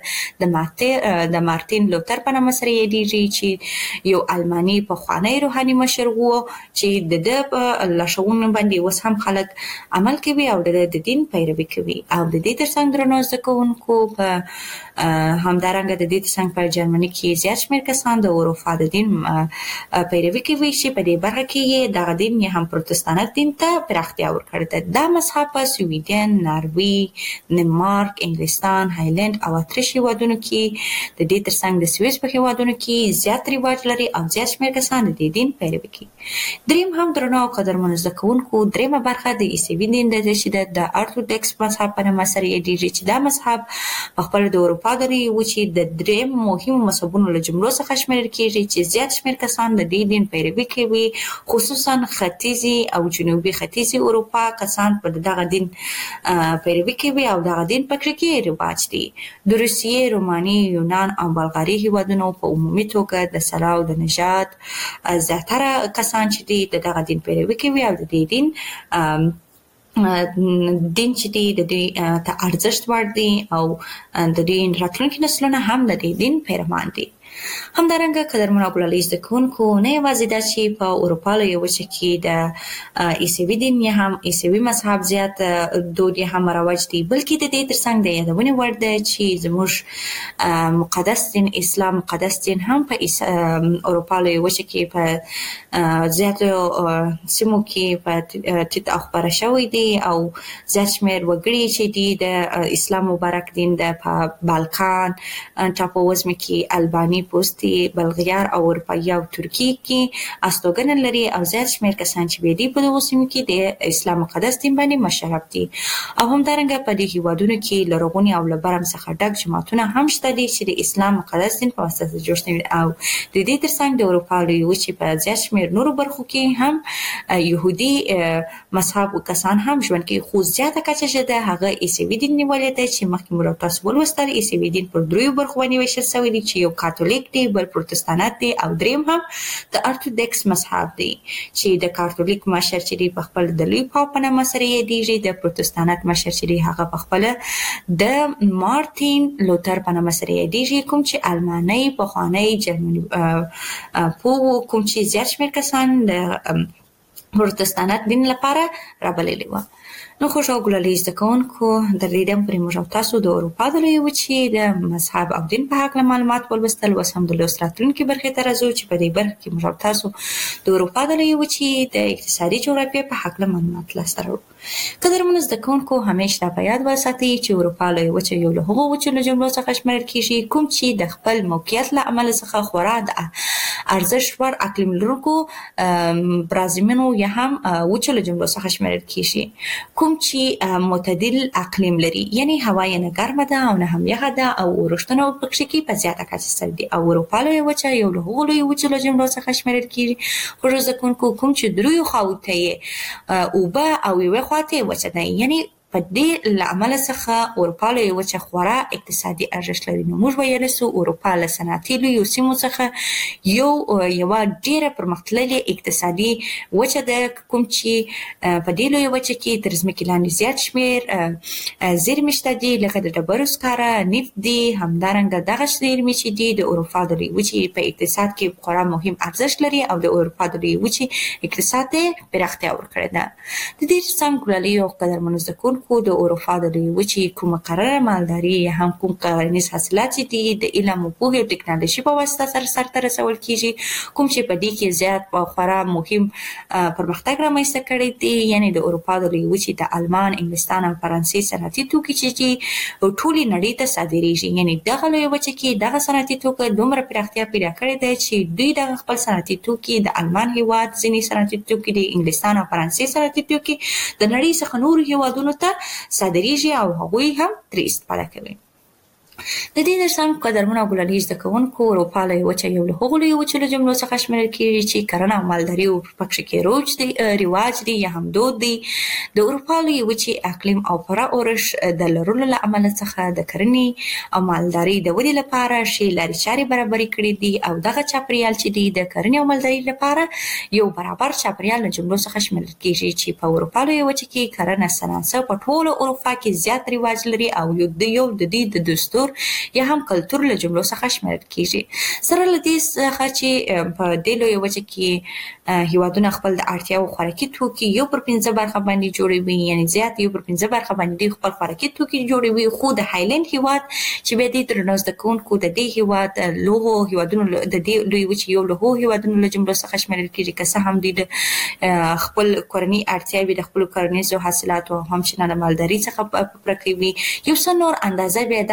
S2: د مارتین لوتر په نامه سره یادېږي چې یو المانی پخوانی روحاني مشر و چې د ده په لارښوونو باندې اوس هم خلک عمل کوي او د د دین پیروي کوي. او د دې ترڅنګ درنو زده کوونکو په همدارنګه د دې ترڅنګ په جرمني کې زیات شمېر کسان د اروپا د دین پیروي کوي چې په دې برخه کې یې دغه دین یا هم پروتستانت دین ته پراختیا ورکړې ده. دا مذهب په سویډن، ناروې، دنمارک، انګلستان، هالند او اتریش هېوادونو کې د دې ترڅنګ د سویس په هېوادونو کې زیات رواج رواج لري او زیات شمېر کسان د دې دین پیروي کوي. دریم هم درنو او قدرمنو زده کوونکو دریمه برخه د عیسوي دین د چې د ارتودوکس مذهب په نامه سره یادېږي چې دا مذهب په خپل د اروپا د لویې وچې د دریم مهمو مذهبونو له جملو څخه شمیرل کېږي چې زیات شمېر کسان د دې دین پیروي کوي، خصوصا ختیځي او جنوبي ختیځي اروپا کسان په دغه دین پیروي کوي او دغه دین په کې رواج دی. د روسیې، روماني، یونان او بلغاري هیوادونو په عمومي توګه د سلا او د نژاد زیاتره کسان چې دي د دغه دین پیروي کوي او د دې دین دین چې دی د دې ته ارزښت وړ دی او د دې راتلونکي نسلونه هم د دې دین پیروان دي. همدارنګه قدرمنو او ګلالي زده کوونکو نه یوازې دا چې په اروپا لویه وچه کې د عیسوي دین یا هم عیسوي مذهب زیات دود یا هم رواج دی، بلکې د دې ترڅنګ د یادونې وړ ده چې زموږ مقدس دین اسلام مقدس دین هم په اروپا لویه وچه کې په زیاتو سیمو کې په ټیټ خپاره شوی دی او زیات شمېر وګړي چې دي د اسلام مبارک دین د په بالکان ټاپووزمې کې الباني، پوستي، بلغیار او اروپایي او ترکي کې استوګنه لري او زیات شمېر کسان چې بیا دي په دغو سیمو کې د اسلام مقدس دین باندې مشرف دي. او همدارنګه په دې هیوادونو کې لرغوني او له برم څخه ډک جماعتونه هم شته دي چې د اسلام مقدس دین په واسطه جوړ شوي او د دې ترڅنګ د اروپا لویې وچې په زیات شمېر نورو برخو کې هم یهودي مذهب کسان هم ژوند کوي، خو زیاته کچه چې ده هغه عیسوي دین نیولې ده چې مخکې مو تاسو ولوستل. عیسوي دین پر دریو برخو باندې ویشل شوی دی چې یو کاتولیک دی، بل پروتستانت دی او دریم هم د ارتودوکس مذهب دی چې د کاتولیک مشر چې دی په خپل د لوی پاپ په نامه سره یادېږي، د پروتستانت مشر چې دی هغه په خپل د مارتین لوتر په نامه سره یادېږي، کوم چې الماني پخوانی جرمني پوه کوم چې زیات شمېر کسان د پروتستانت دین لپاره رابللي وو. نو خوږ او ګلالي زده کوونکو در دې دم پورې موږ او تاسو د اروپا د لویې وچې د مذهب او دین په هکله معلومات ولوستل. اوس هم د لوست راتلونکې برخې ته راځو چې په دې برخه کې موږ او تاسو د اروپا د لویې وچې د اقتصادي جغرافیې په هکله معلومات لاسته راوړو. قدرمنو زده کوونکو همیشه په یاد وساتئ چې اروپا لویې وچه یو له هغو وچو له جملو څخه شمېرل کېږي کوم چې د خپل موقعیت له امله څخه خورا د ارزښت وړ اقلیم لرونکو برازیمونو یا هم وچو له جملو څخه شمېرل کېږي، کوم چې معتدل اقلیم لري، یعنی هوا یې نه ګرمه ده او نه هم یخه ده او اورښتونه پکې کې په زیاته کچه سره دي. او اروپا لویه وچه یو له هغو لویو وچو له جملو څخه شمېرل کېږي خوږو زده کوونکو کوم چې دریو خواوو ته یې اوبه او یوې خوا ته یې وچه ده، یعنی په دې له امله څخه اروپا لویه وچه خورا اقتصادي ارزښت لري. نو موږ ویلی سو اروپا له صنعتي لویو سیمو څخه یو یوه ډېره پرمختللې اقتصادي وچه ده، کوم چې په دې لویه وچه کې تر ځمکې لاندې زیات شمېر زیرمې شته دي لکه د ډبرو سکاره، نفت دي. همدارنګه دغه زیرمې چې دي د اروپا د لویې وچې په اقتصاد کې خورا مهم ارزښت لري او د اروپا د لویې وچې اقتصاد ته پراختیا ورکړې ده. د دې ترڅنګ ګلالي او قدرمنو زده کوونکو د اروپا د لویې وچې کومه مقرره مالداري یا هم کوم کرنیز حاصلات چې دي د علم او پوهې او ټکنالوژي په واسطه سره سرته رسول کېږي، کوم چې په دې کې زیات په خورا مهم پرمختګ رامنځته کړی دی. یعنی د اروپا د لویې وچې د آلمان، انګلستان او فرانسې صنعتي توکي چې دي ټولې نړۍ ته صادریږي. یعنی دغه لویه وچه کې دغه صنعتي توکي دومره پراختیا پیدا کړې ده چې دوی دغه خپل صنعتي توکي د آلمان هیواد ځینې صنعتي توکي د انګلستان او فرانسې صنعتي توکي د نړۍ څخه نورو هیوادونو ته صادریږي او هغوی هم ترې استفاده کوي. د دې ترڅنګ قدرمنو او ګلالي زده کوونکو اروپا لویه وچه یو له هغو لویو وچو له جملو څخه شمېرل کېږي چې کرنه او مالداري پکې کې روج دی رواج دی یا هم دود دی. د اروپا لویې وچې اقلیم او پوره اورښت د لرلو له امله څخه د کرنې او مالداري د ودې لپاره ښې لارې چارې برابرې کړې دي او دغه چاپېریال چې دی د کرنې او مالداري لپاره یو برابر چاپېریال له جملو څخه شمېرل کېږي چې په اروپا لویه وچه کې کرنه صنعت په ټولو اروپا کې زیات رواج لري او یو د یو د دې د دستور یا هم کلتور له جملو څخه شمېرل کېږي. سره له دې څخه چې په دې لویه وچه کې هیوادونه خپل د اړتیاوو خوراکي توکي یو پر پنځه برخه باندې جوړوي، یعنی زیات یو پر پنځه برخه باندې خپل خوراکي توکي جوړوي. خو د هایلند هیواد چې بیا دې درنو زده کوونکو د دې هیواد لوغو هیوادونو د دې لویې وچې یو له هغو هیوادونو له جملو څخه شمېرل کېږي که څه هم دوی د خپل کورني اړتیاوې د خپلو کرنیزو حاصلاتو او همچنان د مالداري څخه پوره کوي. یو څه نور اندازه بیا دغه کرنیز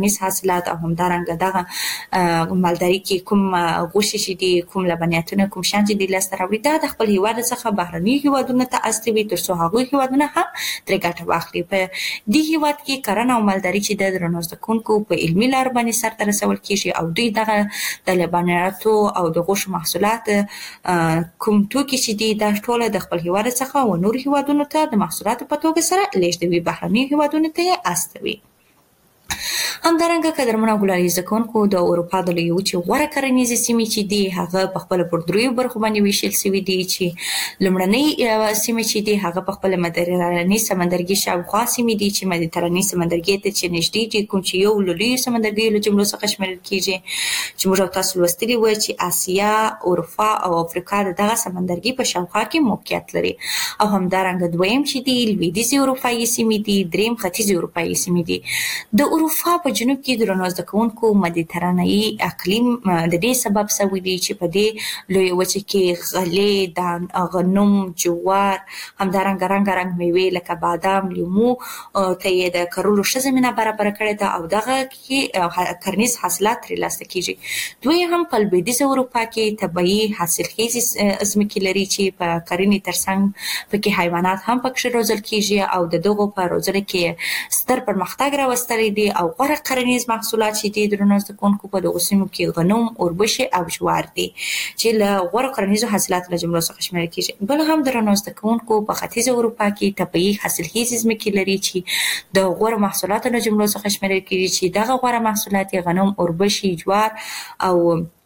S2: کرنیز حاصلات او همدارنګه دغه مالداري کې کوم غوښې چې دي کوم لبنیاتونه کوم شان چې دي لاسته راوړي دا د خپل هیواد څخه بهرني هیوادونو ته استوي ترڅو هغوی هیوادونه هم ترې ګټه واخلي. په دې هیواد کې کرنه او مالداري چې د درنو زده کوونکو په علمي لار باندې سرته رسول کیږي او دوی دغه د لبنیاتو او د غوښې محصولات کوم توکي چې دي دا ټول د خپل هیواد څخه و نور هیوادونو ته د محصولاتو په توګه سره لیږدوي بهرني هیوادونو ته استوي. همدارنګه قدرمنو ګلالي زده کوونکو د اروپا د لویې وچې غوره کرنیزې سیمې چې دي هغه په خپله پر دریو برخو باندې ویشل سوي دي چې لومړنۍ سیمې چې دي هغه په خپله مدیترانې سمندرګي شاوخوا سیمې دي چې مدیترانې سمندرګي ته چې نږدې دي کوم چې یو له لویو سمندرګیو له جملو څخه شمیرل کیږي چې موږ او تاسو لوستلي وو چې اسیا اروپا او افریقا د دغه سمندرګي په شاوخوا کې موقعیت لري. او همدارنګه دویم چې دي لویدیځې اروپایي سیمې دي دریم ختیځې اروپایي سیمې دي. د اروپا په جنوب کې درنو زده کوونکو مدیترانه‌ایي اقلیم د دې سبب شوی دی چې په دې لویې وچې کې غلې دان غنم جوار همدارنګه رنګارنګ میوې لکه بادام لیمو ته یې د کرلو ښه زمینه برابره کړې ده او دغه کې کرنیز حاصلات ترلاسه کیږي. دوی هم په لویدیځه اروپا کې طبیعي حاصلخیزې ځمکې لري چې په کرنې ترڅنګ پکې حیوانات هم پکې روزل کیږي او د دغو په روزنه کې ستر پرمختګ راوستلی دی او غوره کرنیز محصولات چې دي درنو زده کوونکو په دغو سیمو کې غنم اوربشې او جوار دي چې له غوره کرنیزو حاصلاتو له جملو څخه شمیرل کیږي. بل هم درنو زده کوونکو په ختیځه اروپا کې طبیعي حاصلخیزې ځمکې لري چې د غوره محصولاتو له جملو څخه شمیرل کیږي چې دغه غوره محصولات غنم اوربشې جوار او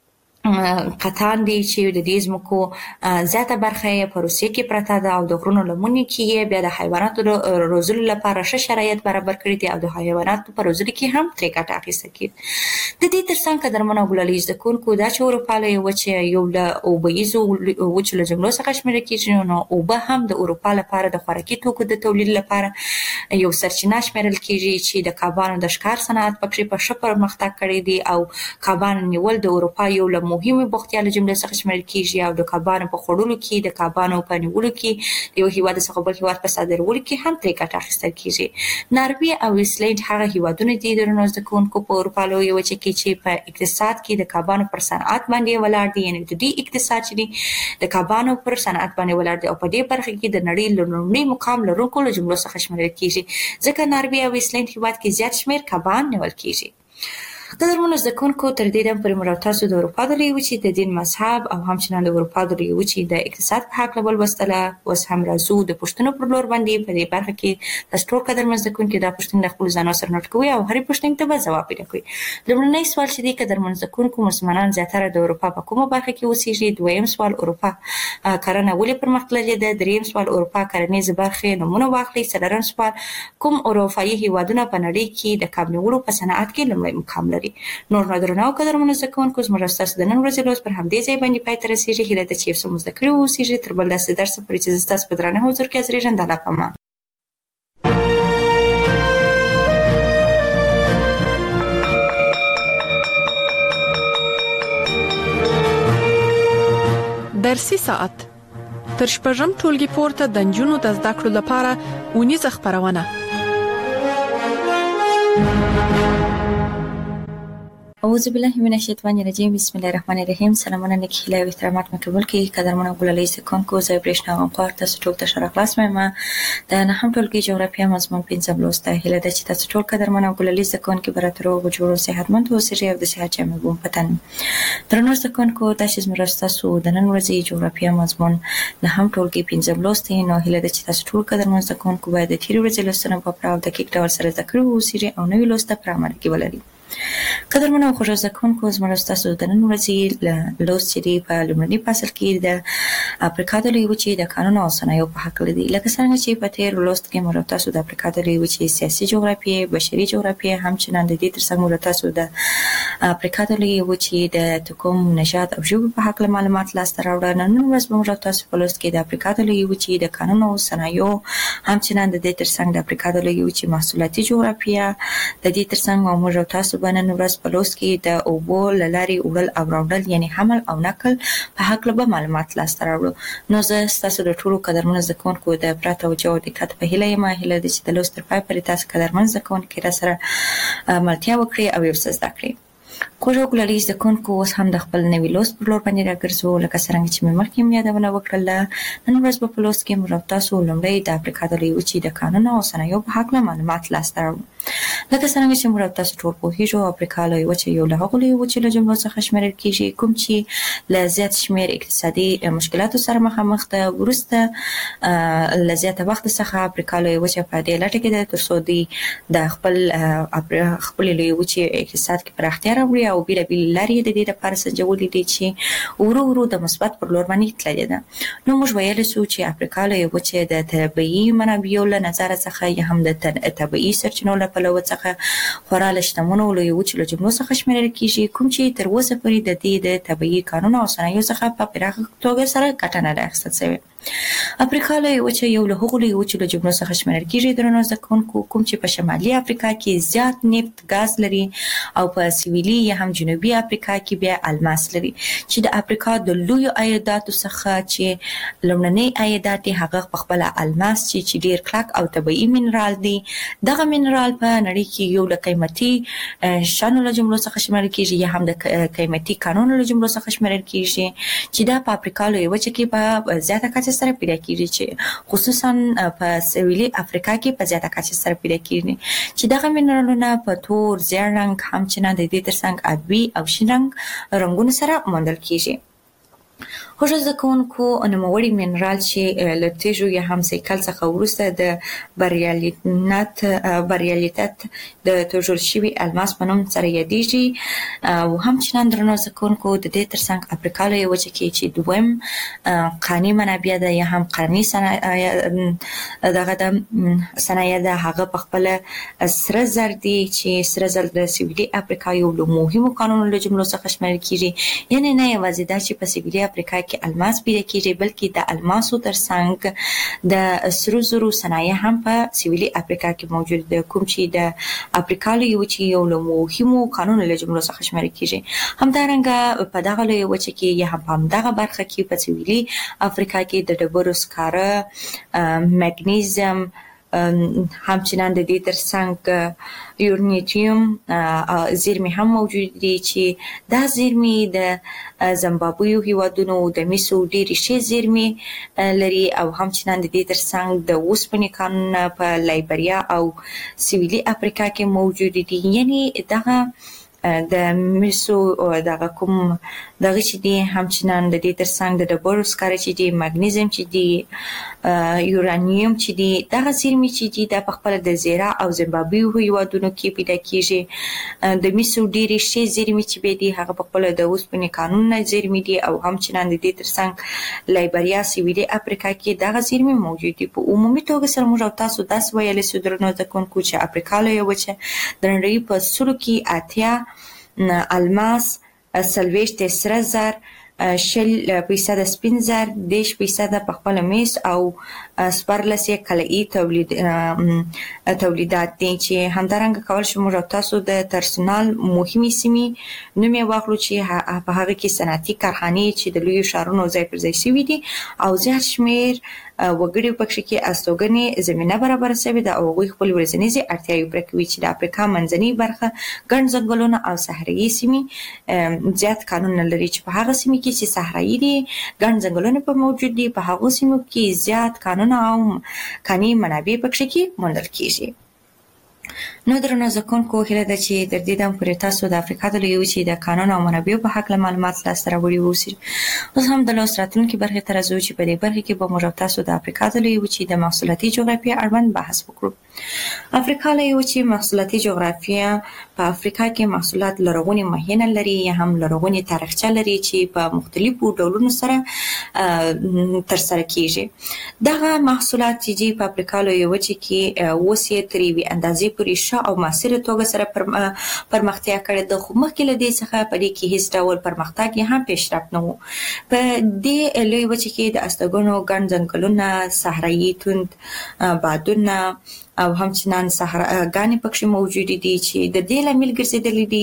S2: قطان دي چې د دې ځمکو زیاته برخه یې په روسیې کې پرته ده او د غرونو لمنې کې یې بیا د حیواناتو روزلو لپاره ښه شرایط برابر کړي دي او د حیواناتو په روزلو کې هم ترې ګټه اخیسته کیږي. د دې ترڅنګ قدرمنو ګلالي زده کوونکو دا چې اروپا لویې وچې یو له اوبهیزو وچو له جملو څخه شمیرل کیږي نو اوبه هم د اروپا لپاره د خوراکي توکو د تولید لپاره یو سرچینه شمیرل کیږي چې د کبانو د ښکار صنعت پکې په ښه پرمختګ کړی دی او کبانو نیول د اروپا یو له مهمه بوختیا له جملې څخه شمیرل کیږي او د کبانو په خوړلو کې د کبانو په نیولو کې د یو هیواد څخه بل هیواد په صادرولو کې هم ترې ګټه اخیستل کیږي. ناروې او ایسلنډ هغه هیوادونه دي درنو زده کوونکو په اروپا لویې وچې کې چې په اقتصاد کې د کبانو پر صنعت باندې ولاړ دي یعنې د دې اقتصاد چې د کبانو پر صنعت باندې ولاړ دي او په دې برخه کې د نړۍ له لومړي مقام لرونکو له جملو څخه شمیرل کیږي ځکه ناروې او ایسلنډ هیواد کې زیات شمیر کبان نیول کیږي. قدرمنو زده کوونکو تر دې دمه پورې موږ او تاسو د اروپا د لویې وچې د دین مذهب او همچنان د اروپا د لویې وچې د اقتصاد په هکله ولوستله. اوس هم راځو د پوښتنو پر لور باندې په دې برخه کې تاسو ټول قدرمن زده کوونکي دا پوښتنې د خپلو ځانونو سره نوټ کوئ او هرې پوښتنې ته به ځواب پیدا کوئ. لومړنی سوال چې دی قدرمن زده کوونکو مسلمانان زیاتره د اروپا په کومه برخه کې اوسیږي؟ دویم سوال اروپا کرنه ولې پرمختللې ده؟ دریم سوال اروپا کرنیزې برخې نومونه واخلئ. څلورم سوال کوم اروپایي هیوادونه په نړۍ کې د کب نیولو په صنعت کې لومړی مقام لري؟ نور درنو قدرمنو زده کوونکو زموږ ستاسو د نن ورځې لوست پر همدې ځای باندې پای ته رسیږي. هیله ده چې یو څه مو زده کړي واوسیږي. تر بل داسې درس پورې چې زه ستاسو په درانه حضور کې حاضرېږم د الله په امان.
S1: درسي ساعت تر شپږم ټولګي پورته د نجونو د زده کړو لپاره اونیزه خپرونه.
S2: اعوذ بالله من الشیطان الرجیم بسم الله الرحمن الرحیم. سلامونه نیک هیله او احترامات مو قبول کړئ. قدرمنو ګلالي زده کوونکو زه برېښنا غمخوار تاسو ټول ته ښه راغلاست وایم. د نهم ټولګي جغرافیه مضمون پنځم لوست ته هیله ده چې تاسو ټول قدرمنو ګلالي زده کوونکي به راته روغ جوړ او صحتمند اوسئ او د صحت جامې بوم پتن. درنو زده کوونکو دا چې زموږ ستاسو د نن ورځې جغرافیه مضمون نهم ټولګي پنځم لوست دی نو هیله ده چې تاسو ټول قدرمن زده کوونکو باید د تیرې ورځې لوستنه په پوره او دقیق ډول سره زده کړي واوسئ او نوي لوست ته په عمل کې ولرئ. قدرمنو خوږ زده کوونکو زموږ ستاسو د نن ورځې لوست چې دی په لومړني فصل کې د افریقا د لویې وچې د قانونو او صنایعو په هکله دی. لکه څنګه چې په تېر لوست کې موږ تاسو د افریقا د لویې وچې سیاسي جغرافیې بشري جغرافیې همچنان د دې ترڅنګ موږ تاسو د افریقا د لویې وچې د توکم نژاد او ژبو په هکله معلومات لاسته راوړل. نن ورځ به موږ تاسو په لوست کې د افریقا د لویې وچې د قانونو او صنایعو همچنان د دې ترڅنګ د افریقا د لویې وچې محصولاتي جغرافیه د دې ترڅنګ موږ تاسو به نن ورځ په لوست کې د اوبو له لارې وړل او راوړل یعنې حمل او نقل په هکله به معلومات لاسته راوړو. کړو. نو زه تاسو د ټولو قدرمن زده کوونکو د پوره توجه او دقت په هیله یم. هیله ده چې د لوست تر پای پورې تاسو قدرمن زده کوونکي را سره ملتیا وکړي او یو څه زده کړئ. خوږو ګلالي زده کوونکو اوس هم د خپل نوي لوست پر لور باندې راګرځو. لکه څرنګه چې مې مخکې هم یادونه وکړله، نن ورځ به په لوست کې موږ تاسو لومړی د افریقا د لویې وچې د قانون او صنایعو په هکله معلومات لاسته راوړو. لکه څرنګه چې موږ تاسو ټول پوهیږو، افریقا لویې وچه یو له هغو لویو وچو له جملو څخه شمیرل کیږي کوم چې له زیات شمیر اقتصادي مشکلاتو سره مخامخ ده. وروسته له زیاته وخت څخه افریقا لویې وچه په دې لټه کې ده تر څو دوی د خپل خپلې لویې وچې اقتصاد کې پراختیا راوړي او بیلابیلې لارې د دې لپاره سنجولې دي چې ورو ورو د مثبت پر لور باندې تللې ده. نو موږ ویلی سو چې افریقا لویې وچې د طبیعي منابعو له نظره څخه یا هم د طبیعي سرچینو له پلوه څخه خورا له شتمنو لویو وچو له جملو څخه شمیرل کیږي کوم چې تر اوسه پورې د دې د طبیعي قانون او صنایعو څخه په پراخه توګه سره ګټه نه ده اخیستل شوې. افریقا لویې وچه یو له هغو لویو وچو له جملو څخه شمیرل کیږي درنو زده کوونکو کوم چې په شمالي افریقا کې زیات نفت ګاز لري او په سویلي یا هم جنوبي افریقا کې بیا الماس لري چې د افریقا د لویو عایداتو څخه چې لومړنی عایدات یې هغه په خپله الماس چې چې ډیر کلک او طبیعي منرال دی. دغه منرال په نړۍ کې یو له قیمتي شانو له جملو څخه شمیرل کیږي یا هم د قیمتي کانونو له جملو څخه شمیرل کیږي چې دا په افریقا لویې وچه کې په زیاته کچه سره پیدا کیږي چې خصوصا په سویلي افریقا کې په زیاته کچه سره پیدا کیږي چې دغه منرالونه په تور، زیړ رنګ، همچنان د دې ترڅنګ آبي او شین رنګ رنګونو سره موندل کیږي. خوږو زده کوونکو نوموړی منرال چې له تیږو یا هم سیکل څخه وروسته د بریالیتت بریالیتت د توژل شوي الماس په نوم سره یادیږي او همچنان درنو زده کوونکو د دې ترڅنګ افریقا لویې وچه کې چې دویم قاني منابع ده یا هم قرني صنایع دغه د صنایع ده هغه په خپله سره زر دي چې سره زر د سویلي افریقا یو له مهمو قانونو له جملو څخه شمیرل کیږي. یعنې نه یوازې دا چې په سویلي افریقا کې الماس پیدا کیږي بلکې د الماسو ترڅنګ د سرو زرو صنایع هم په سویلي افریقا کې موجود ده کوم چې د افریقا لویې وچې یو له مهمو قانونو له جملو څخه شمیرل کیږي. همدارنګه په دغه لویې وچه کې یا هم په همدغه برخه کې په سویلي افریقا کې د ډبرو سکاره، مګنیزیم، همچنان د دې ترڅنګ یورانیم زیرمې هم موجود دي چې دا زیرمې د زیمبابوې هیوادونو د مسو ډېرې ښې زیرمې لري او همچنان د دې ترڅنګ د اوسپنې کانونه په لایبریا او سویلي افریقا کې موجود دي. یعنی دغه د مسو دغه کوم دغه چې دي همچنان د دې ترڅنګ د ډبرو سکاره چې دي، مګنیزیم چې دي، یورانیم چې دي، دغه زیرمې چې دي دا په خپله د زیرا او زیمبابوې هیوادونو کې پیدا کیږي. د مسو ډېرې ښې زیرمې چې به دي هغه په خپله د اوسپنې کانونه زیرمې دي او همچنان د دې ترڅنګ لایبریا سویلي افریقا کې دغه زیرمې موجود دي. په عمومي توګه سره موږ او تاسو داسې ویلی سو درنو زده کوونکو چې افریقا لویه وچه د نړۍ په سلو کې اتیا الماس، څلوېښت سره زر، شل فیصده سپین زر، دېرش فیصده په خپله مس او څوارلس یې کلایي تولید تولیدات دي چې همدارنګه کولی شو موږ او تاسو د ترسونال مهمې سیمې نوم یې واخلو چې په هغه کې صنعتي کارخانې چې د لویو ښارونو ځای پر ځای شوي دي او زیات شمېر وګړي پکښې کې استوګنې زمینه برابره شوې ده او هغوی خپلې ورځنیزې اړتیاوې پوره کوي چې د افریقا منځنۍ برخه ګڼ ځنګلونه او صحرایي سیمې زیات کانونه لري چې په هغه سیمې کې چې صحرایي دي ګڼ ځنګلونه په موجود دي په هغو سیمو کې زیات کانونه او کاني منابع پکښې کې موندل کیږي. نو درنو زده کوونکو هیله ده چې تر دې دمه پورې تاسو د افریقا د لویې وچې د قانون او منابعو په هکله معلومات لاسته راوړي واوسئ. اوس هم د لوست راتلونکي برخې ته راځو چې په دې برخه کې به موږ او تاسو د افریقا د لویې وچې د محصولاتي جغرافیې اړوند بحث وکړو. افریقا لویې وچې محصولاتي جغرافیه په افریقا کې محصولات لرغونې مخینه لري یا هم لرغونې تاریخچه لري چې په مختلفو ډولونو سره ترسره کیږي. دغه محصولات چې په افریقا لویې وچې کې اوس یې تر یوې اندازې پورې ښه او مؤثره توګه سره پرمختیا کړې ده خو مخکې له دې څخه په دې کې هیڅ ډول پرمختګ یا هم پیشرفت نه و. په دې لویې وچې کې د استوګنو ګڼ ځنګلونه، صحرایي توند بادونه او همچنان صحراګانې پکې موجود دي چې د دې لامل ګرځېدلې دي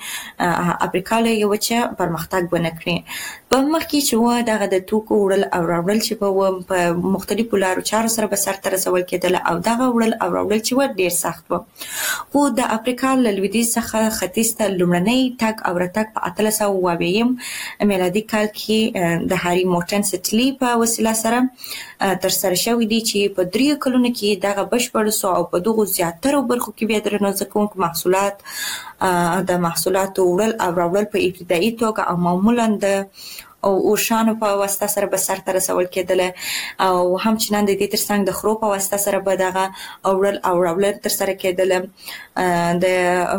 S2: چې افریقا لویه وچه پرمختګ ونه کړي. په مخکې چې و دغه د توکو وړل او راوړل چې په مختلفو لارو چارو سره به سرته رسول کېدل او دغه وړل او راوړل چې و ډېر سخت و. خو د افریقا له لویدیځ څخه ختیځ ته لومړنی تګ او راتګ په اتلس سوه اووه اویایم میلادي کال کې د هاري مورټن سټلي په وسیله سره ترسره شوی دی چې په دریو کلونو کې دغه بشپړ سو او په دغو زیاترو برخو کې بیا د رنازه کوونکو محصولات د محصولاتو وړل او راوړل په ابتدایي توګه او معمولا د او اوشانو په واسطه سره به سرته رسول کېدل او همچنان د دې ترڅنګ د خرو په واسطه سره به دغه اورل او راوړل ترسره کېدل. د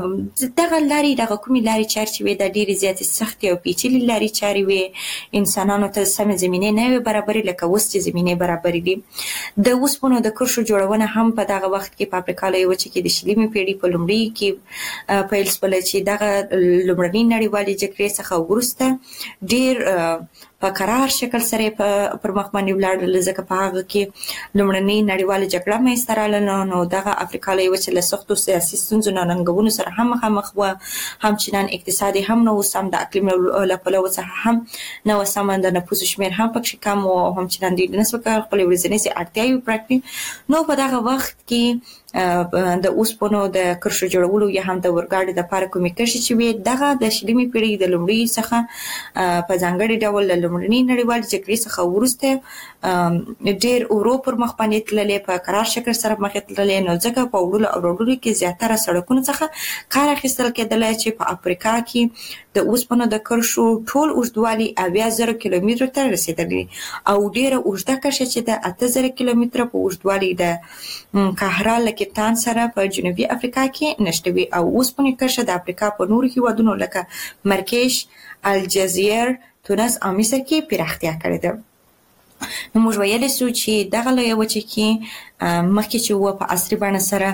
S2: دغه لارې دغه کومې لارې چارې چې وې د ډېرې زیاتې سختې او پیچلې لارې چارې وې، انسانانو ته سمې زمینې نه وې برابرې لکه اوس چې زمینې برابرې دي. د اوسپنو د کرښو جوړونه هم په دغه وخت کې په افریقا لویه وچه کې د شلمې پېړۍ په لومړي کې پیل شوله چې دغه لومړنۍ نړیوالې جګړې څخه وروسته ډېر په قرار شکل سره په پر مخ باندې ولاړل، ځکه په هغه کې لومړنۍ نړیواله جګړه منځته راغله. نو دغه افریقا لویه وچه له سختو سیاسي ستونزو نه ننګونو سره هم مخامخ وه، همچنان اقتصادي هم نه و سم، د اقلیم له پلوه څخه هم نه و سمه، د نفوسو شمېر هم پکې کم و، همچنان دوی نسبت خپلې ورځنۍ اړتیاوې پوره کړي. نو په دغه وخت کې د اوسپنو د کرښو جوړولو یا هم د اورګاډي دپاره کومې کرښې چې وې دغه د شلمې پېړۍ د لومړي څخه په ځانګړي ډول له لومړنۍ نړیوالې جګړې څخه وروسته ډېر ورو پر مخ باندې تللې، په قرار شکل سره مخې تللې. نو ځکه په وړلو او راوړلو کې زیاتره سړکونو څخه کار اخیستل کېدلی چې په افریقا کې د اوسپنو د کرښو ټول اوږدوالي اویا زره کیلومترو ته رسېدلی او ډېره اوږده کرښه چې د اته زره کیلومتره په اوږدوالي د قاهره له کیپټان سره په جنوبي افریقا کې نشته وي، او اوسپنې کرښه د افریقا په نورو هیوادونو لکه مراکش، الجزایر، تونس او مصر کې پراختیا کړې ده. نو موږ ویلی سو چې دغه لویه وچه کې مخکې چې و په عصري بڼه سره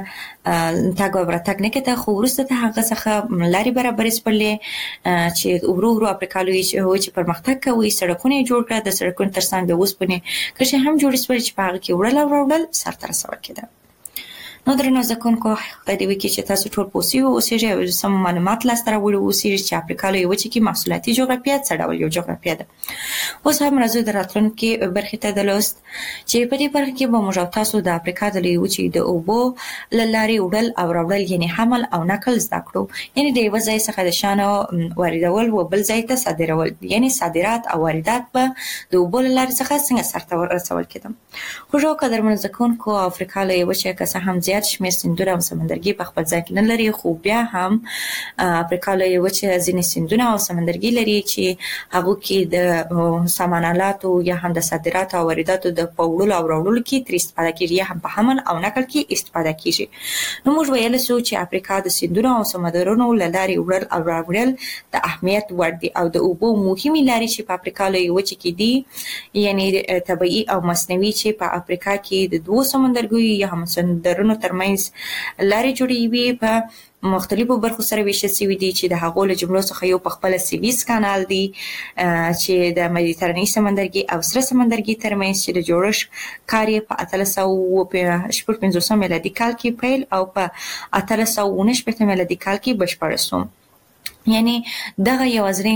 S2: تګ او راتګ نه کېده، خو وروسته د هغه څخه لارې برابرې شولې چې ورو ورو افریقا لویه وچې پرمختګ کوي، سړکونه یې جوړ کړه، د سړکونو ترڅنګ د اوسپنې کرښې هم جوړې شولې چې په هغه کې وړل او راوړل سرته رسول کېده. نو درنو زده کوونکو، خدای دې وکړي چې تاسو ټول پوه سوي اوسېږئ او سم معلومات لاسته راوړي اوسېږي چې افریقا لویه وچه کې محصولاتي جغرافیه څه ډول یو جغرافیه ده. اوس هم راځو د راتلونکي برخې ته د لوست، چې په دې برخه کې به موږ او تاسو د افریقا د لویې وچې د اوبو له لارې وړل او راوړل یعنې حمل او نقل زده کړو، یعنې د یوه ځای څخه د شیانو واردول و بل ځای ته صادرول، یعنې صادرات او واردات به د اوبو له لارې څخه څنګه سرته رسول کېده. خو قدرمنو زده کوونکو، افریقا لویه وچه که څه هم زیات شمېر سیندونه او سمندرګي په خپل ځای کې نه لري، خو بیا هم افریقا لویه وچه ځینې سیندونه او سمندرګي لري چې هغو کې د سامان آلاتو یا هم د صادراتو او وارداتو د په وړلو او راوړلو کې ترې استفاده کېږي، یا هم په حمل او نقل کې استفاده کېږي. نو موږ ویلی سو چې افریقا د سیندونو او سمندرونو له لارې وړل او راوړل د اهمیت وړ دي، او د اوبو مهمې لارې چې په افریقا لویه وچه کې دي، یعنې طبیعي او مصنوعي، چې په افریقا کې د دوو سمندرګیو یا هم سمندرونو ترمنځ لارې جوړوي، په مختلفو برخو سره ویشل شوي دي، چې د هغو له جملو څخه یو په خپله سویس کانال دی چې د مدیترانې سمندرګي او سره سمندرګي ترمنځ چې د جوړښت کار یې په اتلس سوه شپږ پنځوسم میلادي کال کې پیل او په اتلس سوه اووه شپېته میلادي کال کې بشپړ سو. یعنې دغه یوازینۍ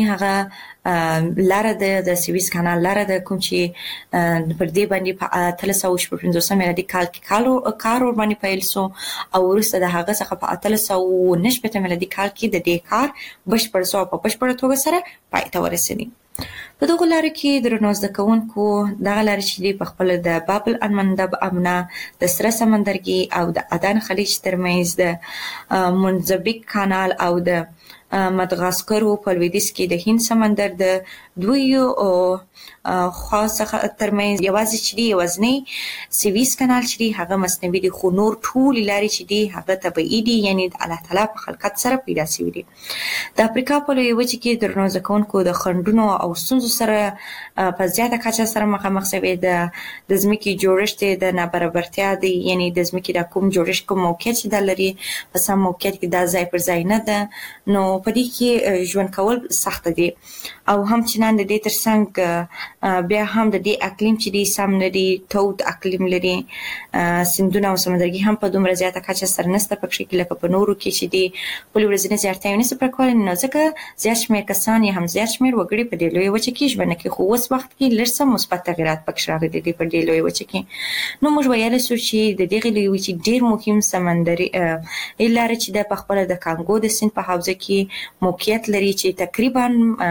S2: هغه لاره ده د سویس کانال لاره ده، کوم چې پر دې باندې په اتلس سوه شپږ پنځوسم میلادي کال کې کار ور باندې پیل سو، او وروسته د هغه څخه په اتلس سوه اووه شپېته میلادي کال کې د دې کار بشپړ سو او په بشپړه توګه سره پای ته ورسېدی. په دغو لارو کې درنو زده کوونکو، دغه لارې چې دي په خپله د باب المندب امنا، د سره سمندرګي او د عدن خلیج ترمنځ، د منځبیک کانال او د مدغاسکر په لویدیځ کې د هند سمندر د دویو خوا څخه ترمنځ یوازې چې دی یوازینی سویس کانال چې دی هغه مصنوعي دی، خو نور ټولې لارې چې دی هغه طبیعي دي، یعنې د الله تعالی په خلقت سره پیدا شوي دي. د افریقا په لویه وچه کې درنو زده کوونکو د خنډونو او ستونزو سره په زیاته کچه سره مخامخ شوي، د د ځمکې جوړښت د نابرابرتیا دی، یعنې د ځمکې د کوم جوړښت کوم موقعیت چې دا لري په سم موقعیت کې دا ځای پر ځای نه ده، نو په دې کې ژوند کول سخت دي او هم چې نن د دې ترڅنګ بیا هم د دې اقلیم چې دی سم نه دی تود اقلیم لري سیندونه او سمندرګي هم په دومره زیاته کچه سره نسته په کې لکه په نورو کې چې دی په ورځنی زیاتې نه سپر کول نه ځکه زیات شمیر کسان یې هم زیات شمیر وګړي په دې لوی وچه کې ژوند کوي خو اوس وخت کې لږ څه مثبت تغیرات پکې راغلي دي په دې لوی وچه کې نو موږ ویل سو چې د دې لوی وچه ډیر مهم سمندري لاره چې د پخپل د کانګو د سیند په حوزه کې موقعیت لري چې تقریبا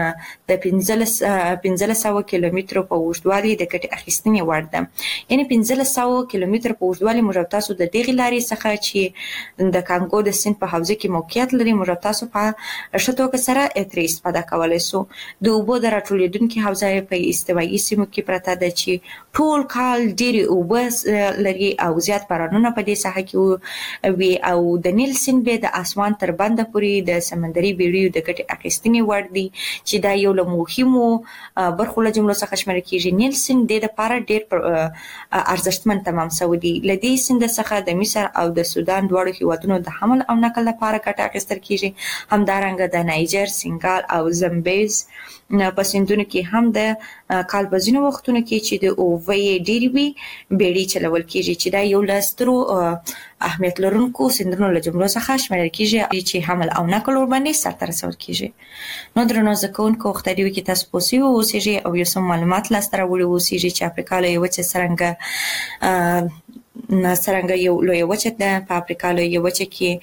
S2: د پنځه سوه کیلومترو په اوږدوالي د ګټې اخیستنې وړ ده یعنی پنځه سوه کیلومتر په اوږدوالي موږ تاسو د دې لارې څخه چې د کانګو د سیند په حوزه کې موقعیت لري موږ تاسو په شتوګه سره اترې استفاده کولای سو د اوبو د راټولېدونکو حوزه په استوایي سیمو کې پرته ده چې ټول کال ډېری اوبه لري او زیات بارانونه په دې ساحه کې وي او د نیل سیند به د اسمان تر بنده پورې د سمندري بیړیو د ګټې اخیستنې وړ دي چې دا یو له مهمو برخو له جملو څخه شمېرل کېږي نیل سیند د لپاره ډېر ارزښتمن تمام شوی دی له دې سیند څخه د مصر او د سودان دواړو هیوادونو د حمل او نقل لپاره ګټه اخیستل کېږي همدارنګه د نایجر سنگال او زمبیز په سیندونو کې هم د کال په ځینو وختونو کې چې د اووې ډېرې وي بیړۍ چلول کېږي چې دا یو له سترو اهمیت لرونکو سیندونو له جملو څخه شمېرل کېږي چې حمل او نقل ورباندې سرته رسول کېږي نو درنو زده کوونکو وخت دی کې تاسو پوه شوي اوسېږئ او یو څه معلومات لاسته راوړي اوسېږئ چې افریقا له یوې وچې څرنګه څرنګه یو لوی وچه ده په افریقا لوی وچه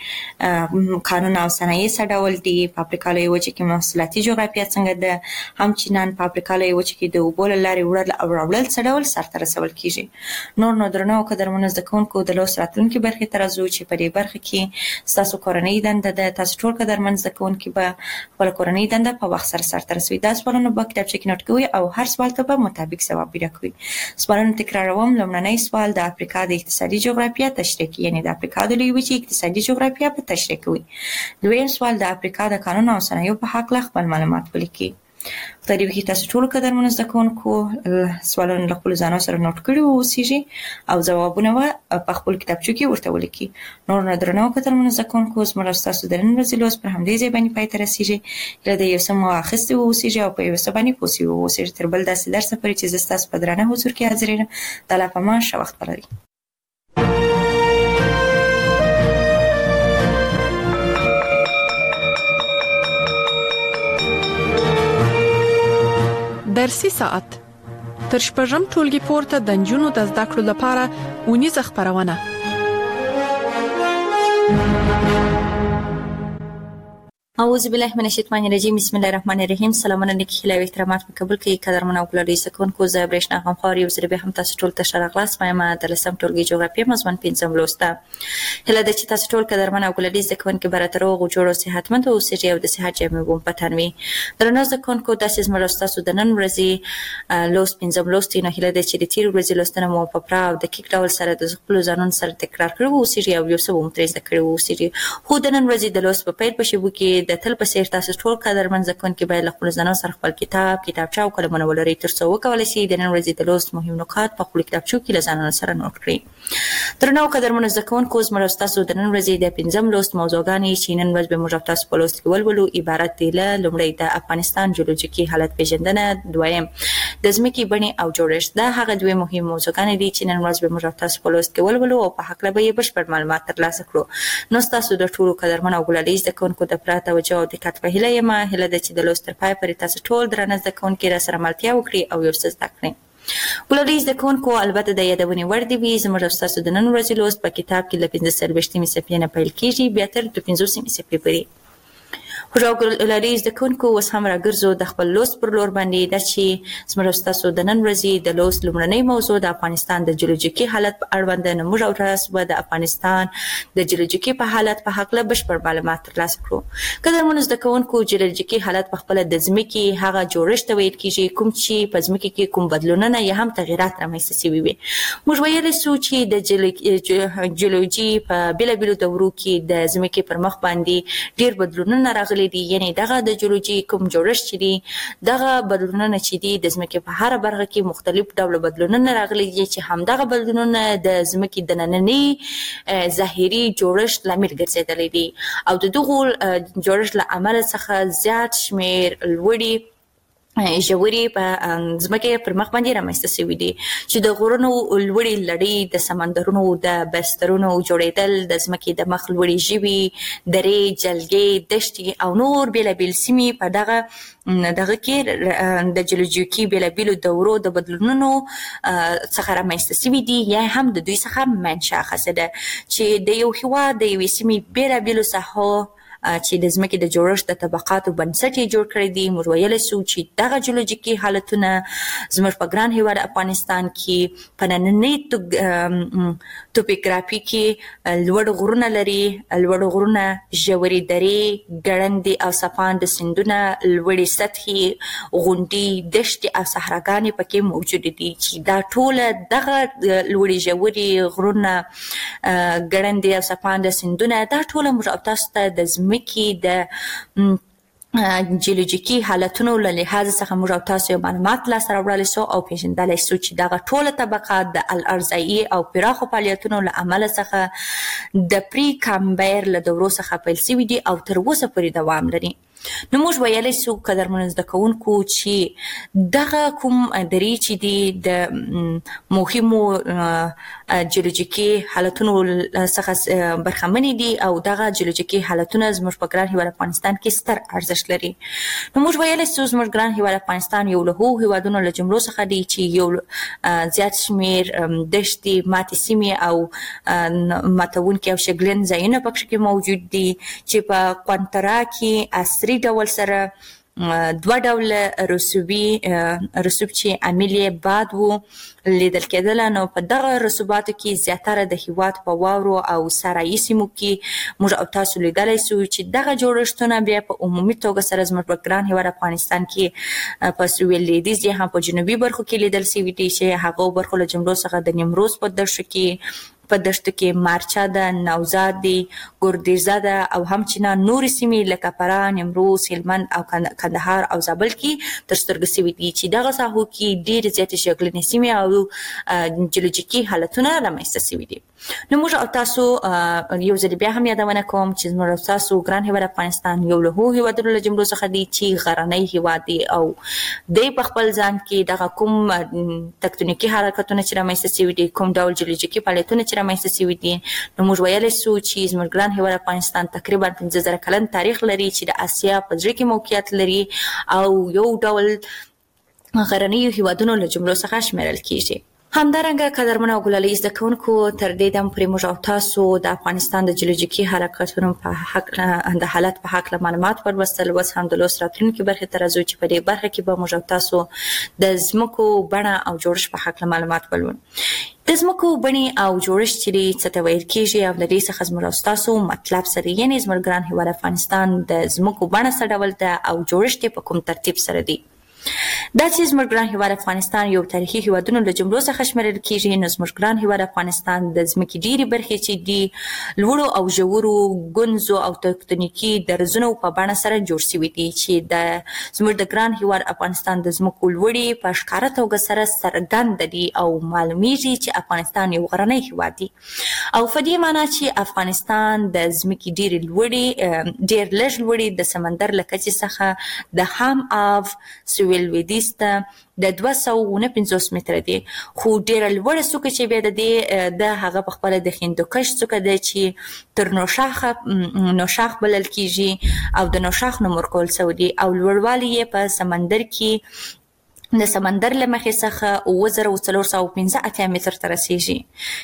S2: کې قانون او صنایع څه ډول دي په افریقا لوی وچه کې محصولاتي جغرافیه څنګه ده هم چې نن په افریقا لوی وچه کې د اوبو له لارې وړل او راوړل څه ډول سرته رسول کېږي نور نو درنو قدرمنو زده کوونکو د لوست راتلونکي برخې ته راځو چې په دې برخه کې ستاسو کورنۍ دنده ده تاسو ټول قدرمن زده کوونکي به خپل کورنۍ دنده په وخت سره سرته رسوي دا سوالونه به کتابچه کې نوٹ کوئ او هر سوال ته به مطابق ځواب پیدا کوئ سوالونه تکراروم لومړنی سوال د افریقا د اقتصادي جغرافیه تشریح کوي یعنی د افریقا د لوی وچې اقتصادي جغرافیه په تشریح کوي دویم سوال د افریقا د قانون او صنایعو په حق له خپل معلومات ولیکي خدای دې تاسو ټول قدرمن زده کوونکو سوالونه له خپل ځانو سره نوٹ کړئ او اوسېږئ او ځوابونه په خپل کتابچو کې ورته ولیکئ نور نه درنو قدرمن زده کوونکو زموږ تاسو د نن ورځې لوست پر همدې ځای باندې پای ته رسیږي له دې یو څه مو اخیستي اوسېږئ او په یو څه باندې پوه شوي اوسېږئ تر بل داسې درسه پورې چې زه ستاسو په درانه حضور کې حاضر یم د الله په امان ښه وخت ولرئ
S1: درسي ساعت تر شپږم ټولګي پورته د نجونو د زده کړو لپاره ونیزه خبرونه
S2: اعوذ بالله من الشیطان الرجیم بسم الله الرحمن الرحیم سلامونه نیکی خیلی و احترامات مقبول کی قدرمن او ګلړي سکونکو زه برېښنا غمخوار یو زره به هم تاسو ټول ته شرغلاس ما ما د لسم ټولګي جغرافیه مضمون پنځم لوسته هله د چې تاسو ټول قدرمن او ګلړي سکونکو براتر او جوړو صحتمند او سړي او د صحت جامې بوم پتانوي درنو سکونکو تاسو زموږ تاسو د نن ورځې لوس پنځم لوستي نه هله د چې د تیر ورځې لوستنه مو په پرا او د کیک ډول سره د خپل ځانون سره تکرار کړو او سړي او یو څه مو ترې ذکر کړو سړي خو د نن ورځې د لوس په پیل په شیبو کې د تل په سیر تاسو ټول قدرمن ځکونکي باید خپل ځانو سره خپل کتاب کتابچه او قلمونه ولرئ تر څو وکولای شئ د نن ورځې د لوست مهم نکات په خپل کتابچو کې له ځانونو سره نوٹ کړئ درنو قدرمن ځکونکو زموږ تاسو د نن ورځې د پنځم لوست موضوعګانې چې نن ورځ به موږ تاسو په لوست کې ولولو عبارت دي له لومړی د افغانستان جیولوژیکي حالت پیژندنه دویم د ځمکې بڼې او جوړښت دا هغه دوه مهم موضوعګانې دي چې نن ورځ به موږ تاسو په لوست کې ولولو او په حق له به بشپړ معلومات ترلاسه کړو نو تاسو د ټولو قدرمن او ګلړي ځکونکو د پراته توجه او دقت په هیله یم هله د چې د لوست تر پای پورې تاسو ټول درنه زده کوونکي را سره ملتیا وکړي او یو څه زده کړئ ګلړي زده کوونکو البته د یادونې وړ دي وي زموږ تاسو د نن ورځې لوست په کتاب کې له پنځه څلوېښتمې صفحې نه پیل کېږي بیا تر د پنځوسمې صفحې پورې خو ګلړي زده کوونکو اوس هم راګرځو د خپل لوست پر لور باندې دا چې زموږ تاسو د نن ورځې د لوست لومړنۍ موضوع د افغانستان د جیولوژیکي حالت په اړوند نه موږ او تاسو به د افغانستان د جیولوژیکي په حالت په حق له بشپړ معلومات ترلاسه کړو قدرمن زده کوونکو جیولوژیکي حالت په خپل د ځمکې هغه جوړښت ویل کېږي کوم چې په ځمکې کې کوم بدلونونه یا هم تغیرات رامنځته شوي وي موږ ویلی سو چې د جیولوژي په بېلابېلو دورو کې د ځمکې پر مخ باندې ډېر بدلونونه راغلي راغلي دي، یعنی دغه د جیولوژي کوم جوړښت چې دي دغه بدلونونه چې دي د ځمکې په هره برخه کې مختلف ډوله بدلونونه راغلي دي چې همدغه بدلونونه د ځمکې د ننني ظاهري جوړښت لامل ګرځېدلی دي او د دغو جوړښت له امله څخه زیات شمېر لوړې ژورې په ځمکې پر مخ باندې رامنځته شوي دي چې د غرونو لوړې لړۍ، د سمندرونو د بسترونو جوړېدل، د ځمکې د مخ لوړې ژوي، درې، جلګې، دښتې او نور بېلابېل سیمې په دغه دغه کې د جیولوژیکي بېلابېلو دورو د بدلونونو څخه رامنځته شوي دي یا هم د دوی څخه منشأ اخیستې ده چې د یو هېواد د یوې سیمې بېلابېلو ساحو چې د ځمکې د جوړښت د طبقاتو بنسټ یې جوړ کړی دی. موږ ویلی سو چې دغه جیولوژیکي حالتونه زموږ په ګران هېواد افغانستان کې په نننۍ توپوګرافي کې لوړ غرونه لري، لوړ غرونه، ژورې درې، ګړندې او څپانده سیندونه، لوړې سطحې، غونډۍ، دښتې او صحراګانې پکې موجودې دي چې دا ټوله دغه لوړې ژورې غرونه، ګړندې او څپانده سیندونه دا ټوله موږ او تاسو ته د ځمکې د جیولوژیکي حالتونو له لحاظ څخه موږ او تاسو یو معلومات لاسته راوړلی سو او پېژندلی سو چې دغه ټوله طبقات د الارضایي او پراخو فعالیتونو له امله څخه د پري کامبر له دورو څخه پیل شوي دي او تر اوسه پورې دوام لري. نو موږ ویلی سو قدرمنو زده کوونکو چې دغه کوم درې چې دي د مهمو جیولوژیکي حالتونو څخه برخمنې دي او دغه جیولوژیکي حالتونه زموږ په ګران هېواد افغانستان کې ستر ارزښت لري. نو موږ ویلی سو زموږ ګران هېواد افغانستان یو له هغو هېوادونو له جملو څخه دی چې یو زیات شمېر دښتې، ماتې سیمې او ماتونکي او شګلن ځایونه پکښې کې موجود دي چې په قونترا کې عصري ډول سره دوه ډوله رسوبي رسوب چې عامل یې باد و لیدل کېدله. نو په دغه رسوباتو کې زیاتره د هېواد په واورو او صحرایي سیمو کې موږ او تاسو لیدلی سو چې دغه جوړښتونه بیا په عمومي توګه سره زموږ په ګران هېواد افغانستان کې په سویل لویدیځ یا هم په جنوبي برخو کې لیدل سوي دي چې هغو برخو له جملو څخه د نیمروز په دښتو کې په دښتو کې مارچا ده، نوزاد دی، ګردیزه ده او همچنان نورې سیمې لکه فراه، نیمروز، هلمند او کندهار او زابل کې تر سترګو سوي دي چې دغه ساحو کې ډېرې زیاتې شګلنې سیمې او جیولوژیکي حالتونه رامنځته سوي دي. نو موږ او تاسو یو ځل بیا هم یادونه کوم چې زموږ او تاسو ګران هېواد افغانستان یو له هغو هېوادونو له جملو څخه دی چې غرنی هېواد دی او دی په خپل ځان کې دغه کوم تکتونیکي حرکتونه چې رامنځته سوي دي، کوم ډول جیولوژیکي فعالیتونه چې رامنځته سوي دي، نو موږ ویلی سو چې زموږ ګران هېواد افغانستان تقریبا پنځه زره کلن تاریخ لري چې د اسیا په زړه کې موقعیت لري او یو ډول غرنیو هېوادونو له جملو څخه شمیرل کیږي. همدارنګه قدرمنو او ګلالي زده کوونکو تر دې دم پورې موږ او تاسو د افغانستان د جیولوژیکي حرکتونو په حق د حالت په هکله معلومات ولوستل. اوس هم د لوست راتلونکي برخې ته راځو چې په دې برخه کې به موږ او تاسو د ځمکو بڼه او جوړښت په هکله معلومات ولولو. د ځمکو بڼې او جوړښت چې دی څه ته ویل کېږي او له دې څخه زموږ او ستاسو مطلب سره یعنې زموږ ګران هېواد افغانستان د ځمکو بڼه څه ډول ده او جوړښت یې په کوم ترتیب سره دی. دا چې زموږ ګران هېواد افغانستان یو تاریخي هېوادونو له جملو څخه شمیرل کېږي، نو زموږ ګران هېواد افغانستان د ځمکې ډېرې برخې چې دي لوړو او ژورو ګونځو او تکتونیکي درزونو په بڼه سره جوړ شوي دي چې د زموږ د ګران هېواد افغانستان د ځمکو لوړې په ښکاره توګه سره څرګنده دي او معلومیږي چې افغانستان یو غرنی هېواد دی او په دې معنا چې افغانستان د ځمکې ډېرې لوړې ډېر لږ لوړې د سمندر له کچې څخه د هم آف سویل لویدیځ ته د دوه سوه اووه پنځوس متره دی، خو ډېره لوړه څوکه چې بیا د دې د هغه په خپله د هندوکش څوکه ده چې تر نوشاخه نوشاخ بلل کېږي او د نوشاخ نوم ورکول سوی دی او لوړوالی یې په سمندر کې د سمندر له مخې څخه اووه زره څلور سوه پنځه اتیا متر ته رسیږي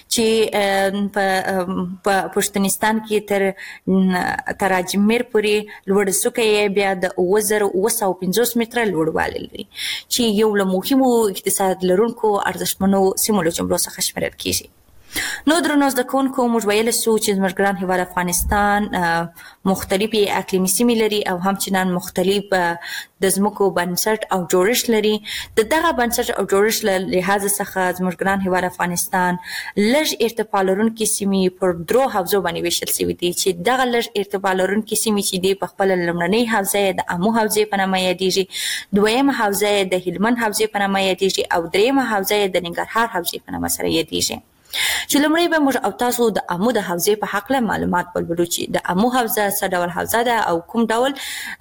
S2: چې په پښتنستان کې تر تر اجمیر پورې لوړه څوکه یې بیا د اووه زره اووه سوه پنځوس متره لوړوالی لري چې یو له مهمو اقتصاد لرونکو ارزښتمنو سیمو له جملو څخه شمیرل کېږي. نو درنو زده کوونکو موږ ویلی سو چې زموږ ګران هیواد افغانستان مختلفې اقلیمي سیمې لري او همچنان مختلف د ځمکو بنسټ او جوړښت لري. د دغه بنسټ او جوړښت له لحاظ څخه زموږ ګران هیواد افغانستان لږ ارتفاع لرونکي سیمې پر درو حوزو باندې ویشل سوي دي چې دغه لږ ارتفاع لرونکي سیمې چې دي په خپله لومړنۍ حوزه یې د امو حوزې په نامه یادیږي، دویمه حوزه یې د هلمند حوزې په نامه یادیږي او دریمه حوزه یې د ننګرهار حوزې په نامه سره یادیږي. چې لومړی به موږ او تاسو د امو د حوزې په هکله معلومات ولولو چې د امو حوزه څه ډول حوزه ده او کوم ډول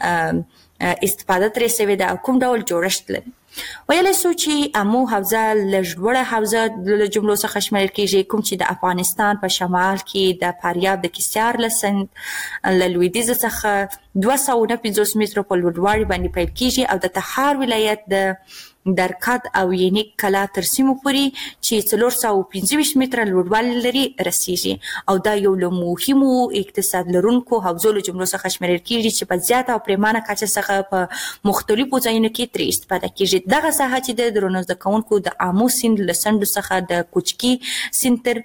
S2: استفاده ترې سوې ده او کوم ډول جوړښت لري. ویلی سو چې امو حوزه لږ لوړه حوزه له جملو څخه شمیرل کیږي، کوم چې د افغانستان په شمال کې د فاریاب د کیسیار له سیند له لویدیځ څخه دوه سوه نه پنځوس مترو په لوړوالي باندې پیل کیږي او د تخار ولایت د درکد او ینیک کلا تر سیمو پورې چې څلور سوه پنځه ویشت متره لوړوالی لري رسیږي او دا یو له مهمو اقتصاد لرونکو حوزو له جملو څخه شمیرل کیږي چې په زیاته او پریمانه کچه څخه په مختلفو ځایونو کې ترې استفاده کیږي. دغه ساحه چې د درنو زده کوونکو د امو سیند له څنډو څخه د کوچکي سیند تر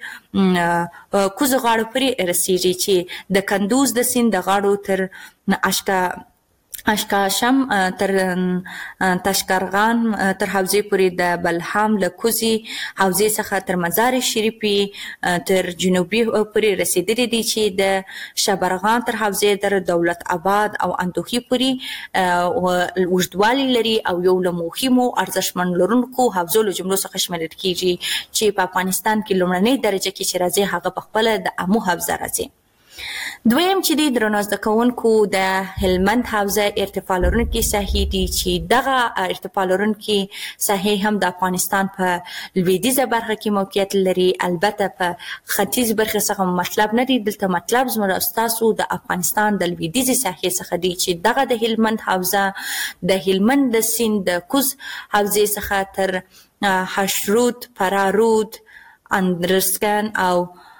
S2: کوزو غاړو پورې رسیږي چې د کندوز د سیند د غاړو تر اشکا اشکاشم تر تاشقرغان تر حوزې پورې د بلحام له کوزي حوزې څخه تر مزار شریفي تر جنوبي پورې رسیدلي دي چې د شبرغان تر حوزې تر دولت آباد او اندوخي پورې اوږدوالی لري او یو له مهمو ارزښتمن لرونکو حوزو له جملو څخه شمیرل کیږي چې په افغانستان کې لومړنۍ درجه کې چې راځي هغه په خپله د امو حوزه راځي. دویم چې دی درنو زده کوونکو د هلمند حوزه ارتفاع لرونکي ساحې دي چې دغه ارتفاع لرونکي ساحې هم د افغانستان په لویدیځه برخه کې موقعیت لري. البته په ختیځ برخه څخه مطلب نه دی، دلته مطلب زموږ او ستاسو د افغانستان د لویدیځې ساحې څخه دی چې دغه د هلمند حوزه د هلمند د سیند د کوز حوزې څخه تر حشرود، فرارود، اندرسکن او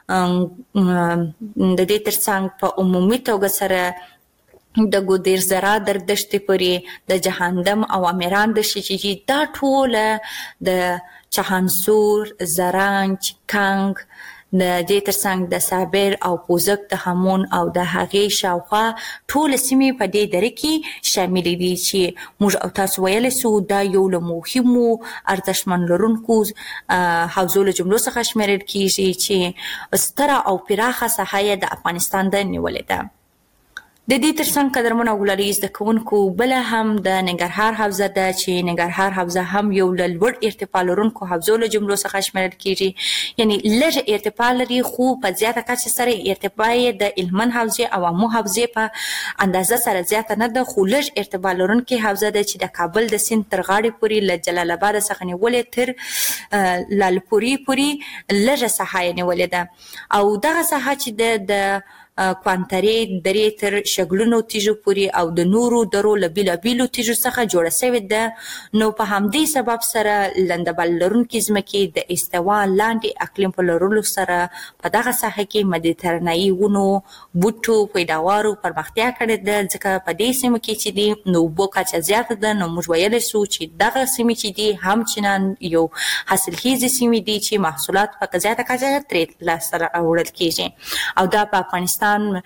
S2: د دې ترڅنګ په عمومي توګه سره د ګودیر زرا در دشتې پورې د جهاندم او امیران دشتې چې دا ټوله د چهانسور، زرنج، کنگ، د دې ترڅنګ د صابر او پوزک د همون او د هغې شاوخوا ټولې سیمې په دې دره کې شاملې دي چې موږ او تاسو ویلی سو دا یو له مهمو ارزښتمن لرونکو حوزو له جملو څخه شمیرل کیږي چې ستره او پراخه ساحه یې د افغانستان د نیولې ده. د دې ترڅنګ قدرمنو او ګلالي زده کوونکو بله هم د ننګرهار حوزه ده چې ننګرهار حوزه هم یو له لوړ ارتفاع لرونکو حوزو له جملو څخه شمیرل کیږي، یعنی لږ ارتفاع لري خو په زیاته کچه سره ارتفاع یې د هلمند حوزې او امو حوزې په اندازه سره زیاته نه ده، خو لږ ارتفاع لرونکې حوزه ده چې د کابل د سیند تر غاړې پورې له جلال آباد څخه نیولې تر لالپورې پورې لږه ساحه یې نیولې ده او دغه ساحه چې د کوانترې درې تر شګلونو تیږو پورې او د نورو درو له بیلابیلو تیږو څخه جوړه سوې ده. نو په همدې سبب سره لندبل لرونکي ځمکې د استوا لاندې اقلیم په لرلو سره په دغه ساحه کې مدیترانهایي ونو، بوټو پیداوارو پرمختیا کړې ده، ځکه په دې سیمو کې چې دي نو اوبو کچه زیاته ده. نو موږ ویلی سو چې دغه سیمې چې دي همچنان یو حاصلخیزې سیمې دي چې محصولات په زیاته کچه ترې لاسته راوړل کیږي او دا په افغانستان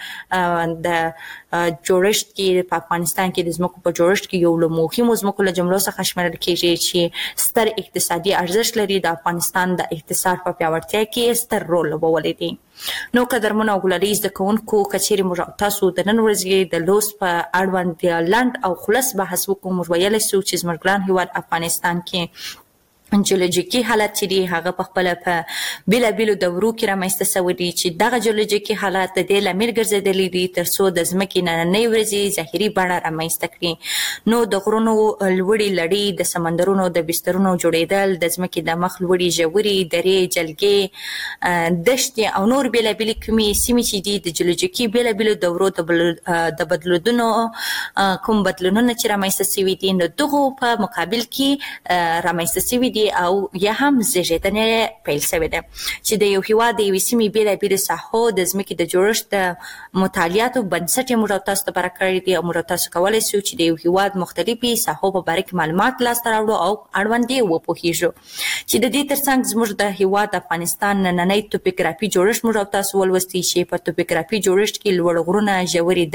S2: د جوړښت کې په افغانستان کې د ځمکو په جوړښت کې یو له مهمو ځمکو له جملو څخه شمیرل کیږي چې ستر اقتصادي ارزښت لري، د افغانستان د اقتصاد په پیاوړتیا کې ستر رول لوبولی دی. نو قدرمنو او ګلالي زده کوونکو که چیرې موږ تاسو د نن ورځې د لوست په اړوند لنډ او خلص بحث وکړو، موږ ویلی سو چې زموږ ګران هیواد افغانستان کې جیولوژیکي حالت چې دی هغه په خپله په بیلابیلو دورو کې رامنځته سوی دی چې دغه جیولوژیکي حالت د دې لامل ګرځېدلی دی تر څو د ځمکې نننۍ ورځې ظاهري بڼه رامنځته کړي. نو د غرونو لوړې لړۍ، د سمندرونو د بسترونو جوړېدل، د ځمکې د مخ لوړې ژورې درې، جلګې، دښتې او نور بیلابیلې کومې سیمې چې دي د جیولوژیکي بیلابیلو دورو د بدلودونو کوم بدلونونه چې رامنځته سوي دي نو دغو په مقابل کې رامنځته سوي دي کیږي او یا هم زیږیدنه پیل شوې ده چې د یو هیواد د یوې سیمې بیلابېلو ساحو د ځمکې د جوړښت د مطالعاتو بنسټ یې موږ تاسو ته برابر دي او موږ تاسو کولی شو چې د یو هیواد مختلفي ساحو په باره کې معلومات لاسته راوړو او اړوند یې وپوهیږو چې د دې ترڅنګ زموږ د هیواد افغانستان نننی توپوګرافي جوړښت موږ تاسو ولوستي چې په توپوګرافي جوړښت کې لوړ غرونه، ژورې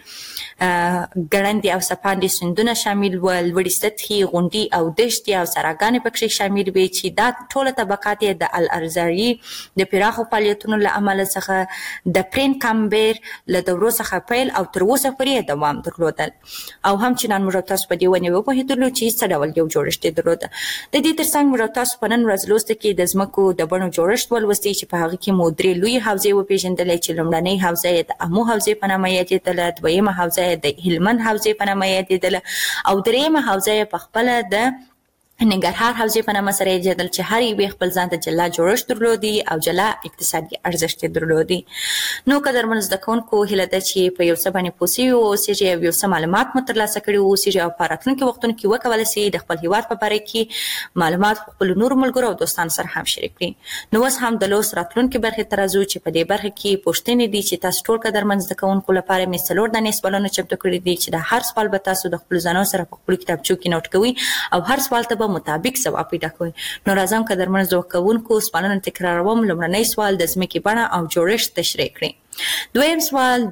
S2: درې، ګړندې او څپاندې سیندونه شامل ول، لوړې سطحې، غونډۍ او دښتې او سراګانې پکې شامل وي چې دا ټوله طبقات یې د الارزایي د پراخو فعالیتونو له امله څخه د پرین کامبر له دورو څخه پیل او تر اوسه پورې دوام درلودل او هم چې نن موږ تاسو په دې ونې وپوهېدلو چې څه ډول یو جوړښت یې درلوده. د دې ترڅنګ موږ تاسو په نن ورځ لوسته کې د ځمکو د بڼو جوړښت ولوستي چې په هغه کې مو درې لویې حوزې وپېژندلې چې لومړنۍ حوزه یې د امو حوزې په نامه یادېدله، دویمه حوزه یې د هلمند حوزې په نامه یادېدله او درېیمه حوزه یې په خپله د ننګرهار حوزې په نامه سره یادېدل چې هر یوې خپل ځان ته جلا جوړښت درلودي او جلا اقتصادي ارزښت یې درلودي. نو قدرمنو زده کوونکو هیله ده چې په یو څه باندې پوه سوي واوسېږئ او یو څه معلومات مو ترلاسه کړي واوسېږئ او په راتلونکي وختونو کې وکولی سئ د خپل هیواد په باره کې معلومات په خپلو نورو ملګرو او دوستانو سره هم شریک کړي. نو اوس هم د لوست راتلونکي برخې ته راځو چې په دې برخه کې پوښتنې دي چې تاسو ټول قدرمن زده کوونکو لپاره مې څلور دانې سوالونه چمتو کړي دي چې د هر سوال به تاسو د خپلو ځانونو سره په خپلو کتابچو کې نوټ کوئ او هر سوال ته به مطابق ځواب پیدا کوئ. نو راځم قدرمن زده کوونکو سوالونه تکراروم. لومړنی سوال د ځمکې بڼه او جوړښت تشریح کړئ. دویم سوال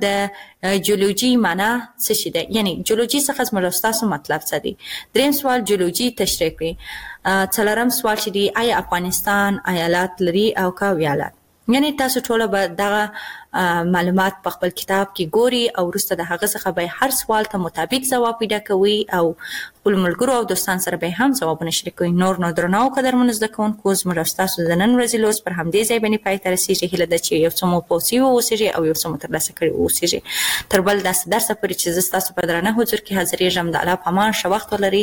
S2: د جیولوژي معنا څه شي ده، یعنی جیولوژي څخه زموږ ستاسو مطلب څه دی. دریم سوال جیولوژي تشریح کړئ. څلورم سوال چې دی آیا افغانستان ایالات لري او که ویالات، یعنی تاسو ټول به دغه معلومات په خپل کتاب کې ګوري او وروسته د هغه څخه به هر سوال ته مطابق ځواب پیدا کوي او خپل ملګرو او دوستان سره به هم ځوابونه شریکوي. نور نو درنو قدرمنو زده کوونکو زموږ او ستاسو د نن ورځې لوست پر همدې ځای باندې پای ته رسېږي. هیله ده چې یو څه مو پوه سوي واوسېږئ او یو څه مو ترلاسه کړي واوسېږئ. تر بل داسې درسه پورې چې زه ستاسو په درانه حضور کې حاضرېږم، د الله په امان ښه وخت ولرئ.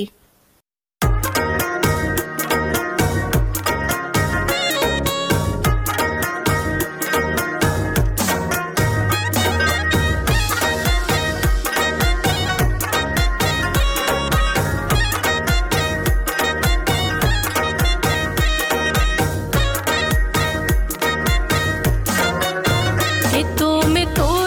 S3: तो मैं तो